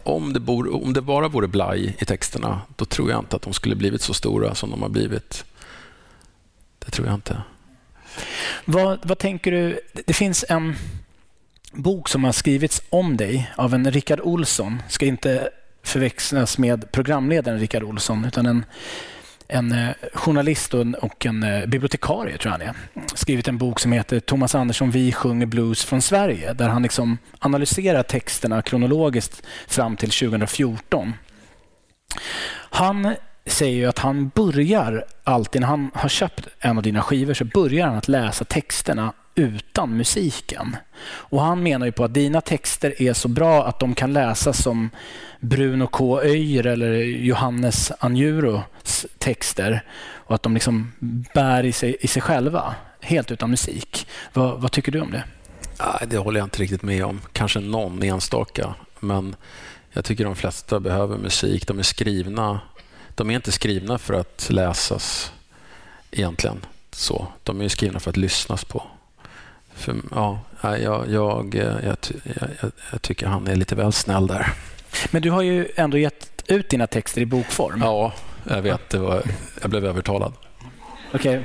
om det bara vore blaj i texterna, då tror jag inte att de skulle blivit så stora som de har blivit. Det tror jag inte. Vad tänker du? Det finns en bok som har skrivits om dig av en Rickard Olsson. Ska inte förväxlas med programledaren Rickard Olsson, utan en journalist och en bibliotekarie, tror jag han är. Skrivit en bok som heter Thomas Andersson, vi sjunger blues från Sverige, där han liksom analyserar texterna kronologiskt fram till 2014. Han säger ju att han börjar alltid, när han har köpt en av dina skivor, så börjar han att läsa texterna utan musiken. Och han menar ju på att dina texter är så bra att de kan läsas som Bruno K. Öijer eller Johannes Anjuros texter, och att de liksom bär i sig själva, helt utan musik. Vad tycker du om det? Det håller jag inte riktigt med om. Kanske någon enstaka, men jag tycker de flesta behöver musik. De är inte skrivna för att läsas egentligen så. De är ju skrivna för att lyssnas på. Jag tycker han är lite väl snäll där. Men du har ju ändå gett ut dina texter i bokform. Ja, jag vet. Jag blev övertalad. Okej.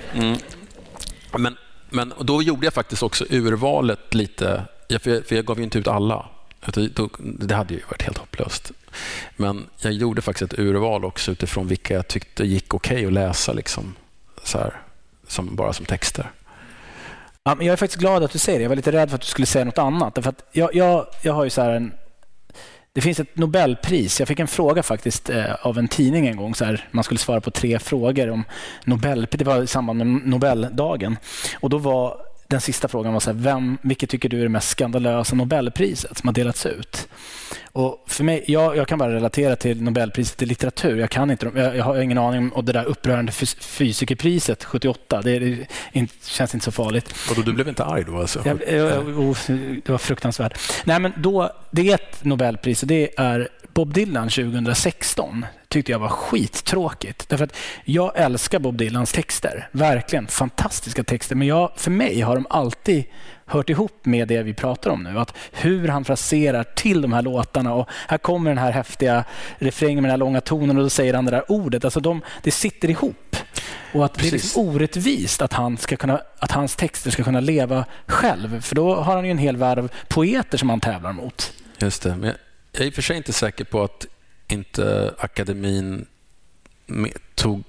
Men då gjorde jag faktiskt också urvalet lite. För jag gav ju inte ut alla. Det hade ju varit helt hopplöst. Men jag gjorde faktiskt ett urval också utifrån vilka jag tyckte gick okej att läsa liksom, så här, bara som texter. Ja, men jag är faktiskt glad att du säger det. Jag var lite rädd för att du skulle säga något annat. Därför att jag har ju så här det finns ett Nobelpris. Jag fick en fråga faktiskt av en tidning en gång. Så här, man skulle svara på 3 frågor om Nobelpris. Det var i samband med Nobeldagen. Och då var den sista frågan var så här, vilket tycker du är det mest skandalösa Nobelpriset som har delats ut? Och för mig, jag kan bara relatera till Nobelpriset i litteratur. Jag har ingen aning om det där upprörande fysikerpriset 78. Det känns inte så farligt. Och du blev inte arg då alltså? Det var fruktansvärt. Nej, men det är ett Nobelpris, och det är Bob Dylan 2016. Tyckte jag var skittråkigt. Därför att jag älskar Bob Dylans texter. Verkligen fantastiska texter. Men för mig har de alltid hört ihop med det vi pratar om nu. Att hur han fraserar till de här låtarna. Och här kommer den här häftiga refrängen med den här långa tonen, och då säger han det där ordet. Alltså det sitter ihop. Och att det är liksom orättvist att hans texter ska kunna leva själv. För då har han ju en hel värld av poeter som han tävlar mot. Just det. Men jag är i och för sig inte säker på att inte akademin tog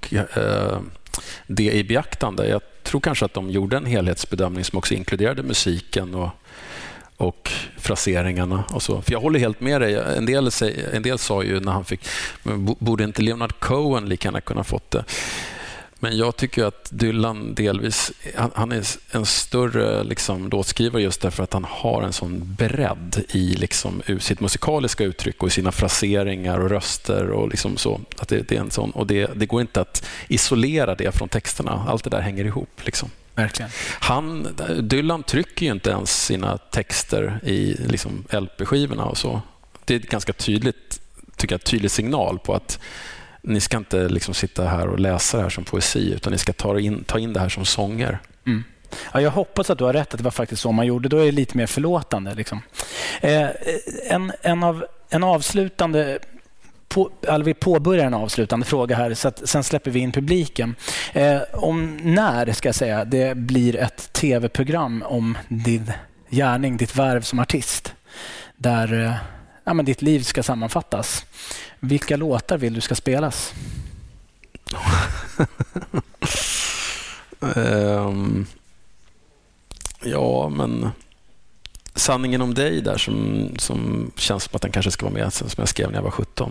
det i beaktande. Jag tror kanske att de gjorde en helhetsbedömning som också inkluderade musiken och fraseringarna och så. För jag håller helt med dig. En del sa ju när han fick, borde inte Leonard Cohen lika gärna kunna fått det? Men jag tycker att Dylan delvis, han är en större liksom låtskrivare just därför att han har en sån bredd i liksom sitt musikaliska uttryck och i sina fraseringar och röster och liksom så. Att det är en sån, och det går inte att isolera det från texterna. Allt det där hänger ihop liksom. Verkligen. Dylan trycker ju inte ens sina texter i liksom LP-skivorna och så. Det är ganska tydligt, tycker jag, tydlig signal på att ni ska inte liksom sitta här och läsa det här som poesi, utan ni ska ta in det här som sånger. Mm. Ja, jag hoppas att du har rätt, att det var faktiskt så man gjorde. Då är det lite mer förlåtande. Liksom. En avslutande... vi påbörjar en avslutande fråga här, så att sen släpper vi in publiken. När ska jag säga det blir ett tv-program om din gärning, ditt värv som artist, där ditt liv ska sammanfattas. Vilka låtar vill du ska spelas? Ja, men Sanningen om dig där som känns som att den kanske ska vara med, som jag skrev när jag var 17.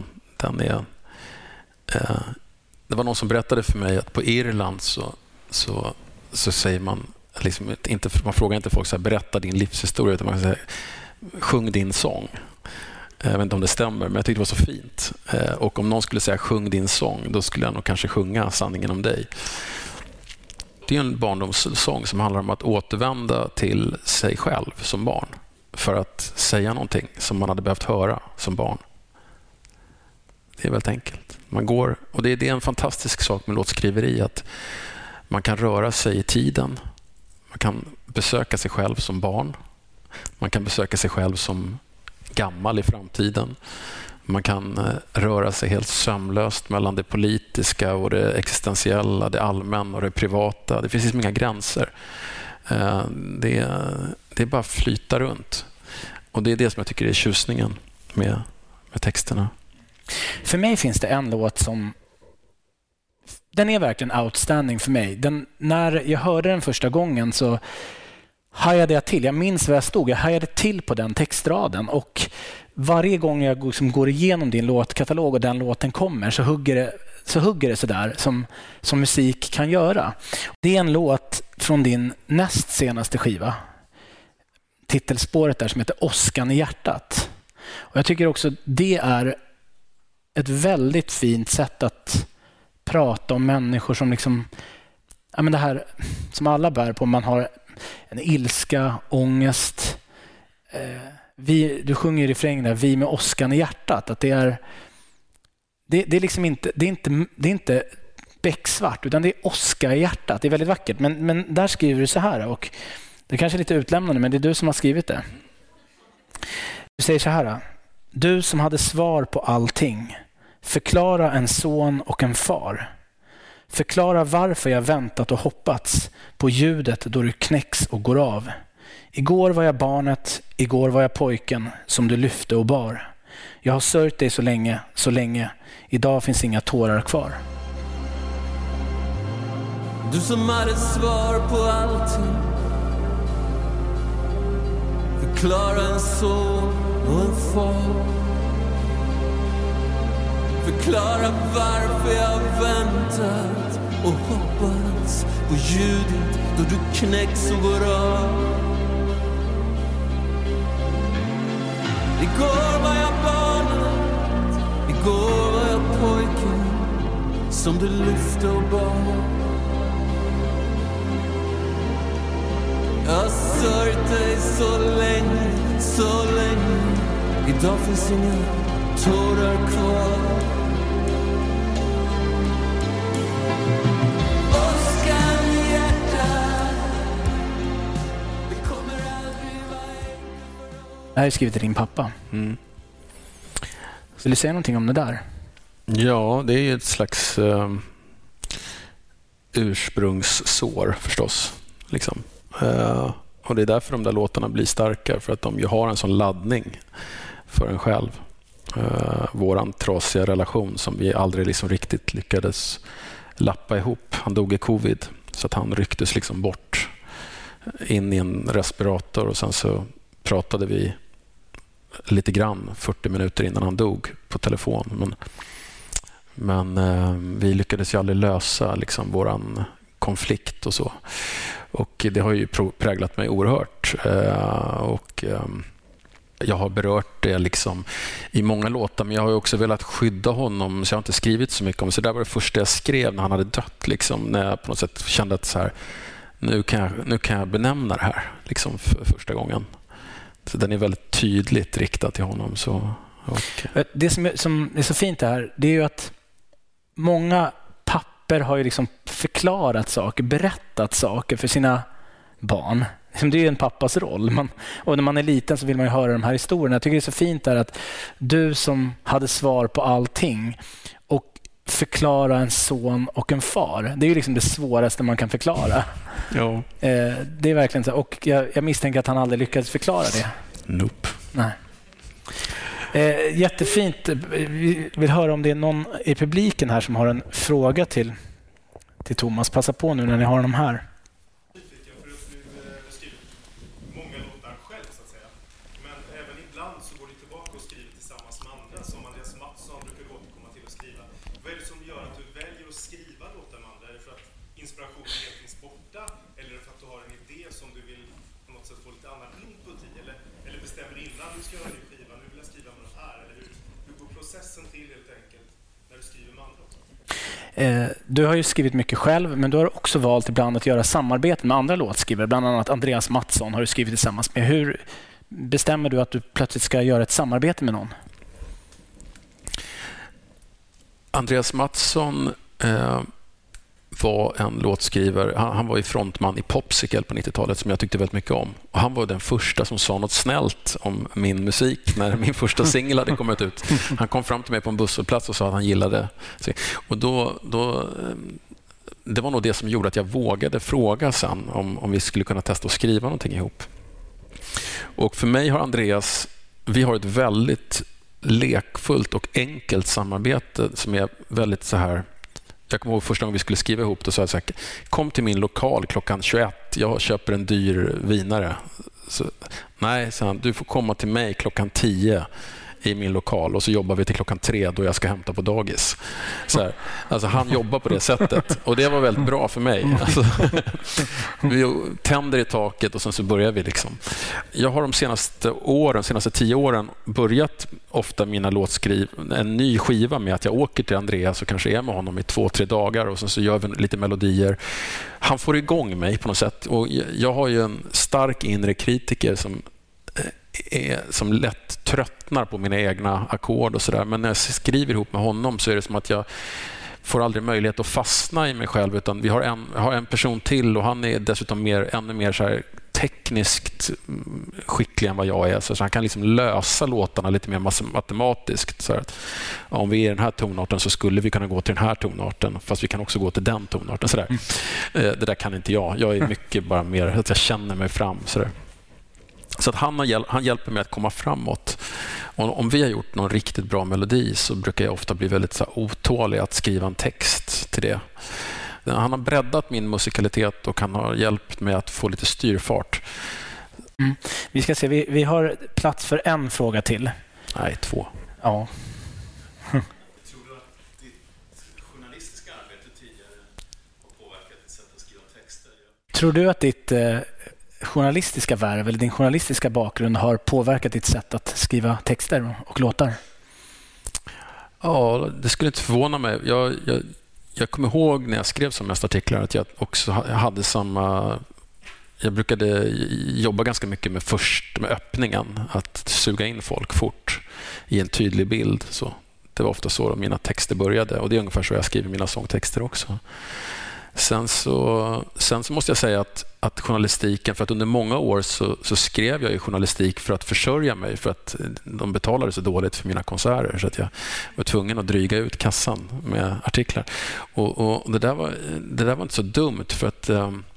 Det var någon som berättade för mig att på Irland så säger man liksom inte, man frågar inte folk så här, berätta din livshistoria, utan man säger sjung din sång. Jag vet inte om det stämmer, men jag tyckte det var så fint. Och om någon skulle säga sjung din sång, då skulle jag nog kanske sjunga Sanningen om dig. Det är en barndomssång som handlar om att återvända till sig själv som barn för att säga någonting som man hade behövt höra som barn. Det är väldigt enkelt. Man går, och det är en fantastisk sak med låtskriveri, att man kan röra sig i tiden. Man kan besöka sig själv som barn. Man kan besöka sig själv som gammal i framtiden. Man kan röra sig helt sömlöst mellan det politiska och det existentiella, det allmänna och det privata. Det finns liksom inga gränser. Det är bara att flyta runt. Och det är det som jag tycker är tjusningen med texterna. För mig finns det en låt som... Den är verkligen outstanding för mig. När jag hörde den första gången så hajade jag till. Jag minns var jag stod. Jag hajade till på den textraden. Och varje gång jag går igenom din låtkatalog och den låten kommer så hugger det så där som musik kan göra. Det är en låt från din näst senaste skiva. Titelspåret där som heter Åskan i hjärtat. Och jag tycker också det är ett väldigt fint sätt att prata om människor som liksom, ja men det här som alla bär på, man har en ilska, ångest. Du sjunger i refrängen där, vi med åskan i hjärtat, att det är liksom inte, det är inte becksvart, utan det är åska i hjärtat. Det är väldigt vackert, men där skriver du så här, och det kanske är lite utlämnande, men det är du som har skrivit det. Du säger så här: du som hade svar på allting, förklara en son och en far. Förklara varför jag väntat och hoppats på ljudet då du knäcks och går av. Igår var jag barnet, igår var jag pojken som du lyfte och bar. Jag har sörjt dig så länge. Idag finns inga tårar kvar. Du som hade svar på allting, förklara en son och en far. Förklara varför jag väntat och hoppats på ljudet då du knäcks och går av. Igår var jag barnet, igår var jag pojken som du lyfte och bar. Jag har sörjt dig så länge. Idag finns inga tårar kvar. Åskan i hjärtat, det kommer aldrig vara enkelt. Det här är skrivet till din pappa. Vill du säga någonting om det där? Ja, det är ju ett slags ursprungssår förstås. Liksom. Och det är därför de där låtarna blir starka, för att de ju har en sån laddning för en själv. Våran trasiga relation som vi aldrig liksom riktigt lyckades lappa ihop. Han dog i covid, så att han rycktes liksom bort in i en respirator, och sen så pratade vi lite grann 40 minuter innan han dog på telefon. Men vi lyckades ju aldrig lösa liksom våran konflikt och så. Och det har ju präglat mig oerhört. Jag har berört det liksom i många låtar, men jag har ju också velat skydda honom, så jag har inte skrivit så mycket om. Så det var det första jag skrev när han hade dött, liksom, när jag på något sätt kände att så här, nu kan jag benämna det här liksom för första gången. Så den är väldigt tydligt riktad till honom. Så, Det som är så fint här, det är ju att många papper har ju liksom förklarat saker, berättat saker för sina barn. Det är ju en pappas roll. Och när man är liten så vill man ju höra de här historierna. Jag tycker det är så fint där att du som hade svar på allting och förklara en son och en far. Det är ju liksom det svåraste man kan förklara. ja. Det är verkligen så. Och jag misstänker att han aldrig lyckades förklara det. Nope. Nej. Jättefint. Vi vill höra om det är någon i publiken här som har en fråga till Thomas. Passa på nu när ni har dem här. Många låtar själv så att säga. Men även ibland så går du tillbaka och skriver tillsammans med andra, som Andreas Mattsson brukar återkomma till att skriva. Vad är det som gör att du väljer att skriva låtar med andra? Är det för att inspirationen helt finns borta? Eller är det för att du har en idé som du vill på något sätt få lite annan input i? Eller bestämmer du innan du ska göra en skiva, nu vill jag skriva med de här? Eller hur går processen till helt enkelt när du skriver med andra? Du har ju skrivit mycket själv, men du har också valt ibland att göra samarbete med andra låtskrivare. Bland annat Andreas Mattsson har du skrivit tillsammans med. Hur bestämmer du att du plötsligt ska göra ett samarbete med någon? Andreas Mattsson var en låtskrivare. Han var ju frontman i Popsicle på 90-talet som jag tyckte väldigt mycket om. Och han var den första som sa något snällt om min musik när min första singel hade kommit ut. Han kom fram till mig på en busshållplats och sa att han gillade. Och det var nog det som gjorde att jag vågade fråga sen om vi skulle kunna testa att skriva någonting ihop. Och för mig har Andreas, vi har ett väldigt lekfullt och enkelt samarbete som är väldigt så här. Jag kommer ihåg första gången vi skulle skriva ihop, då sa jag så här: kom till min lokal klockan 21, jag köper en dyr vinare. Så, nej, så han, du får komma till mig klockan 10 i min lokal och så jobbar vi till klockan 3 då jag ska hämta på dagis. Så här, alltså han jobbar på det sättet och det var väldigt bra för mig. Alltså, vi tänder i taket och sen så börjar vi liksom. Jag har de senaste 10 åren börjat ofta mina låtskriv en ny skiva med att jag åker till Andreas och kanske är med honom i 2-3 dagar och sen så gör vi lite melodier. Han får igång mig på något sätt och jag har ju en stark inre kritiker som lätt tröttnar på mina egna ackord och sådär. Men när jag skriver ihop med honom så är det som att jag får aldrig möjlighet att fastna i mig själv, utan vi har en person till och han är dessutom ännu mer så här tekniskt skicklig än vad jag är, så han kan liksom lösa låtarna lite mer matematiskt. Så att om vi är i den här tonarten så skulle vi kunna gå till den här tonarten, fast vi kan också gå till den tonarten. Så där. Det där kan inte jag. Jag är mycket bara mer att jag känner mig fram. Så att han hjälper mig att komma framåt. Och om vi har gjort någon riktigt bra melodi så brukar jag ofta bli väldigt så här otålig att skriva en text till det. Han har breddat min musikalitet och han har hjälpt mig att få lite styrfart. Vi ska se, vi har plats för en fråga till. Nej, 2. Ja. Tror du att ditt journalistiska arbete tidigare har påverkat ditt sätt att skriva texter? Tror du att ditt journalistiska värv eller din journalistiska bakgrund har påverkat ditt sätt att skriva texter och låtar? Ja, det skulle inte förvåna mig. Jag kommer ihåg när jag skrev som mest artiklar att jag också hade samma. Jag brukade jobba ganska mycket med öppningen, att suga in folk fort i en tydlig bild. Så det var ofta så mina texter började och det är ungefär så jag skriver mina sångtexter också. Sen så måste jag säga att journalistiken, för att under många år så skrev jag ju journalistik för att försörja mig, för att de betalade så dåligt för mina konserter så att jag var tvungen att dryga ut kassan med artiklar. Och det där var inte så dumt, för att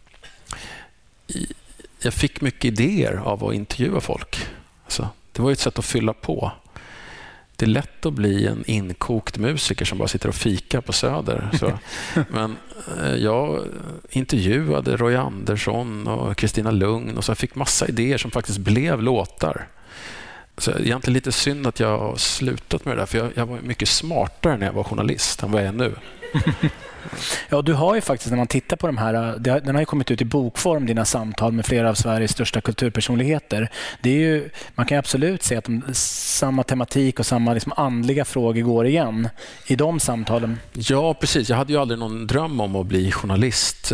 jag fick mycket idéer av att intervjua folk. Alltså, det var ett sätt att fylla på. Det är lätt att bli en inkokt musiker som bara sitter och fikar på Söder. Så. Men jag intervjuade Roy Andersson och Kristina Lugn och så jag fick massa idéer som faktiskt blev låtar. Så egentligen lite synd att jag har slutat med det där, för jag var mycket smartare när jag var journalist än vad jag är nu. Ja, du har ju faktiskt, när man tittar på de här, den har ju kommit ut i bokform, dina samtal med flera av Sveriges största kulturpersonligheter. Det är ju, man kan absolut se att samma tematik och samma liksom andliga frågor går igen i de samtalen. Ja, precis. Jag hade ju aldrig någon dröm om att bli journalist.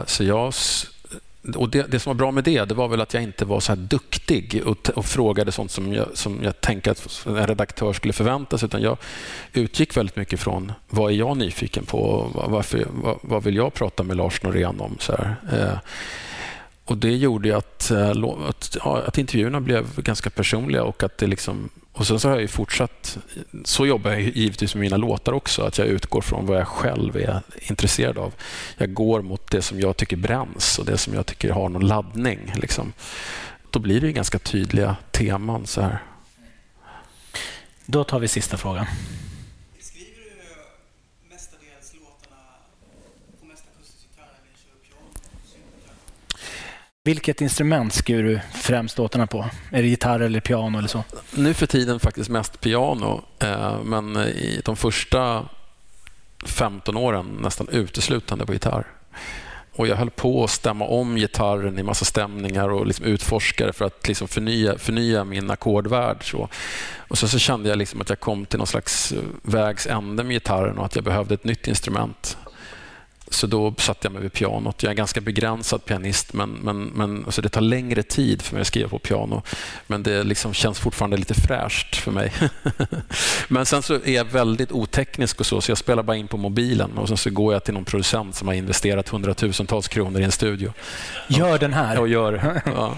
Och det som var bra med det var väl att jag inte var så här duktig och frågade sånt som jag tänkte att en redaktör skulle förvänta sig, utan jag utgick väldigt mycket från vad är jag nyfiken på, vad vill jag prata med Lars Norén om så här. Och det gjorde ju att intervjuerna blev ganska personliga och att det liksom. Och sen så har jag ju fortsatt, så jobbar jag givetvis med mina låtar också, att jag utgår från vad jag själv är intresserad av. Jag går mot det som jag tycker bränns och det som jag tycker har någon laddning. Liksom. Då blir det ju ganska tydliga teman så här. Då tar vi sista frågan. Skriver du mestadels låtarna på mesta akustisk gitarr eller kör du piano? Vilket instrument skriver du främst låtarna på? Är det gitarr eller piano eller så? Nu för tiden faktiskt mest piano, men i de första 15 åren nästan uteslutande på gitarr. Och jag höll på att stämma om gitarren i massa stämningar och liksom utforska för att liksom förnya min ackordvärld. Och så kände jag liksom att jag kom till någon slags vägs ände med gitarren och att jag behövde ett nytt instrument. Så då satte jag mig vid pianot. Jag är ganska begränsad pianist, men alltså det tar längre tid för mig att skriva på piano. Men det liksom känns fortfarande lite fräscht för mig. Men sen så är jag väldigt oteknisk och så jag spelar bara in på mobilen och sen så går jag till någon producent som har investerat 100,000-tals kronor i en studio. Gör den här. Och gör. Ja.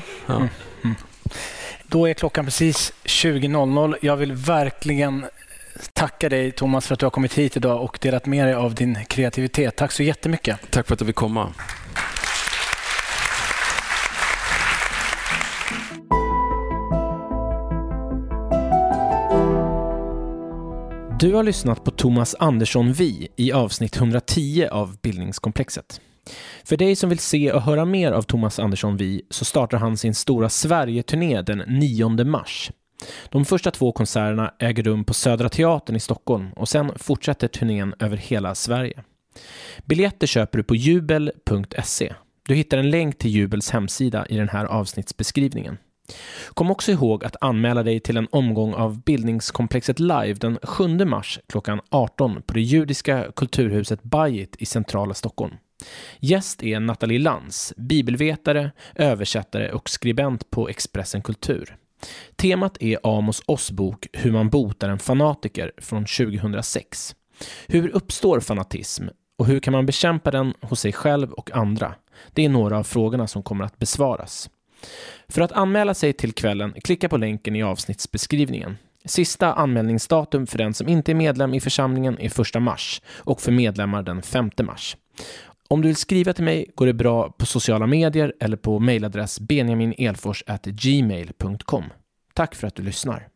Då är klockan precis 20.00. Jag vill verkligen tacka dig, Thomas, för att du har kommit hit idag och delat med dig av din kreativitet. Tack så jättemycket. Tack för att du vill komma. Du har lyssnat på Thomas Andersson Vi i avsnitt 110 av Bildningskomplexet. För dig som vill se och höra mer av Thomas Andersson Vi så startar han sin stora Sverige-turné den 9 mars. De första 2 konserterna äger rum på Södra Teatern i Stockholm och sen fortsätter turnén över hela Sverige. Biljetter köper du på jubel.se. Du hittar en länk till Jubels hemsida i den här avsnittsbeskrivningen. Kom också ihåg att anmäla dig till en omgång av Bildningskomplexet live den 7 mars klockan 18 på det judiska kulturhuset Bayit i centrala Stockholm. Gäst är Nathalie Lantz, bibelvetare, översättare och skribent på Expressen Kultur. Temat är Amos Oz bok Hur man botar en fanatiker från 2006. Hur uppstår fanatism och hur kan man bekämpa den hos sig själv och andra? Det är några av frågorna som kommer att besvaras. För att anmäla sig till kvällen, klicka på länken i avsnittsbeskrivningen. Sista anmälningsdatum för den som inte är medlem i församlingen är 1 mars och för medlemmar den 5 mars. Om du vill skriva till mig går det bra på sociala medier eller på mejladress benjaminelfors@gmail.com. Tack för att du lyssnar.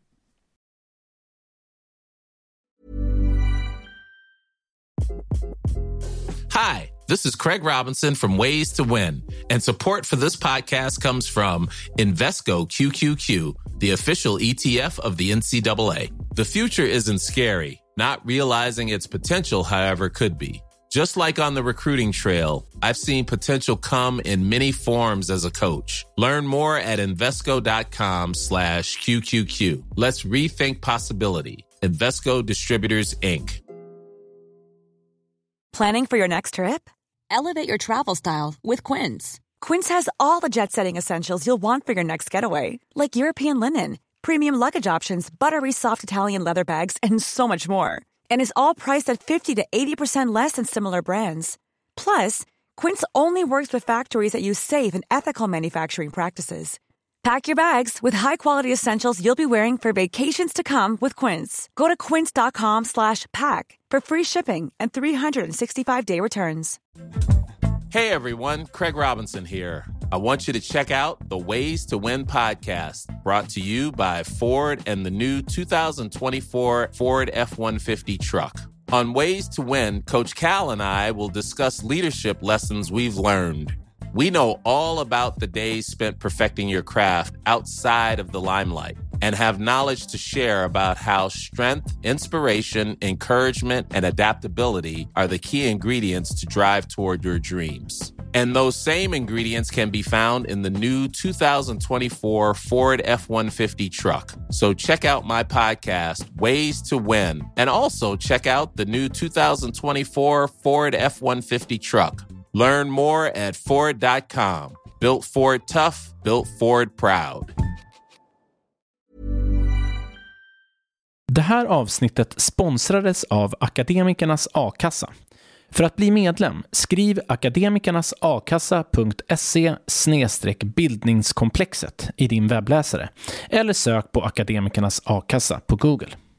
Hi, this is Craig Robinson from Ways to Win, and support for this podcast comes from Invesco QQQ, the official ETF of the NCAA. The future isn't scary. Not realizing its potential, however, could be. Just like on the recruiting trail, I've seen potential come in many forms as a coach. Learn more at Invesco.com/QQQ. Let's rethink possibility. Invesco Distributors, Inc. Planning for your next trip? Elevate your travel style with Quince. Quince has all the jet-setting essentials you'll want for your next getaway, like European linen, premium luggage options, buttery soft Italian leather bags, and so much more. And is all priced at 50 to 80% less than similar brands. Plus, Quince only works with factories that use safe and ethical manufacturing practices. Pack your bags with high-quality essentials you'll be wearing for vacations to come with Quince. Go to quince.com/pack for free shipping and 365-day returns. Hey everyone, Craig Robinson here. I want you to check out the Ways to Win podcast, brought to you by Ford and the new 2024 Ford F-150 truck. On Ways to Win, Coach Cal and I will discuss leadership lessons we've learned. We know all about the days spent perfecting your craft outside of the limelight and have knowledge to share about how strength, inspiration, encouragement, and adaptability are the key ingredients to drive toward your dreams. And those same ingredients can be found in the new 2024 Ford F-150 truck. So check out my podcast, Ways to Win, and also check out the new 2024 Ford F-150 truck. Learn more at Ford.com. Built Ford tough, built Ford proud. Det här avsnittet sponsrades av Akademikernas A-kassa. För att bli medlem, skriv akademikernasakassa.se/bildningskomplexet i din webbläsare eller sök på Akademikernas A-kassa på Google.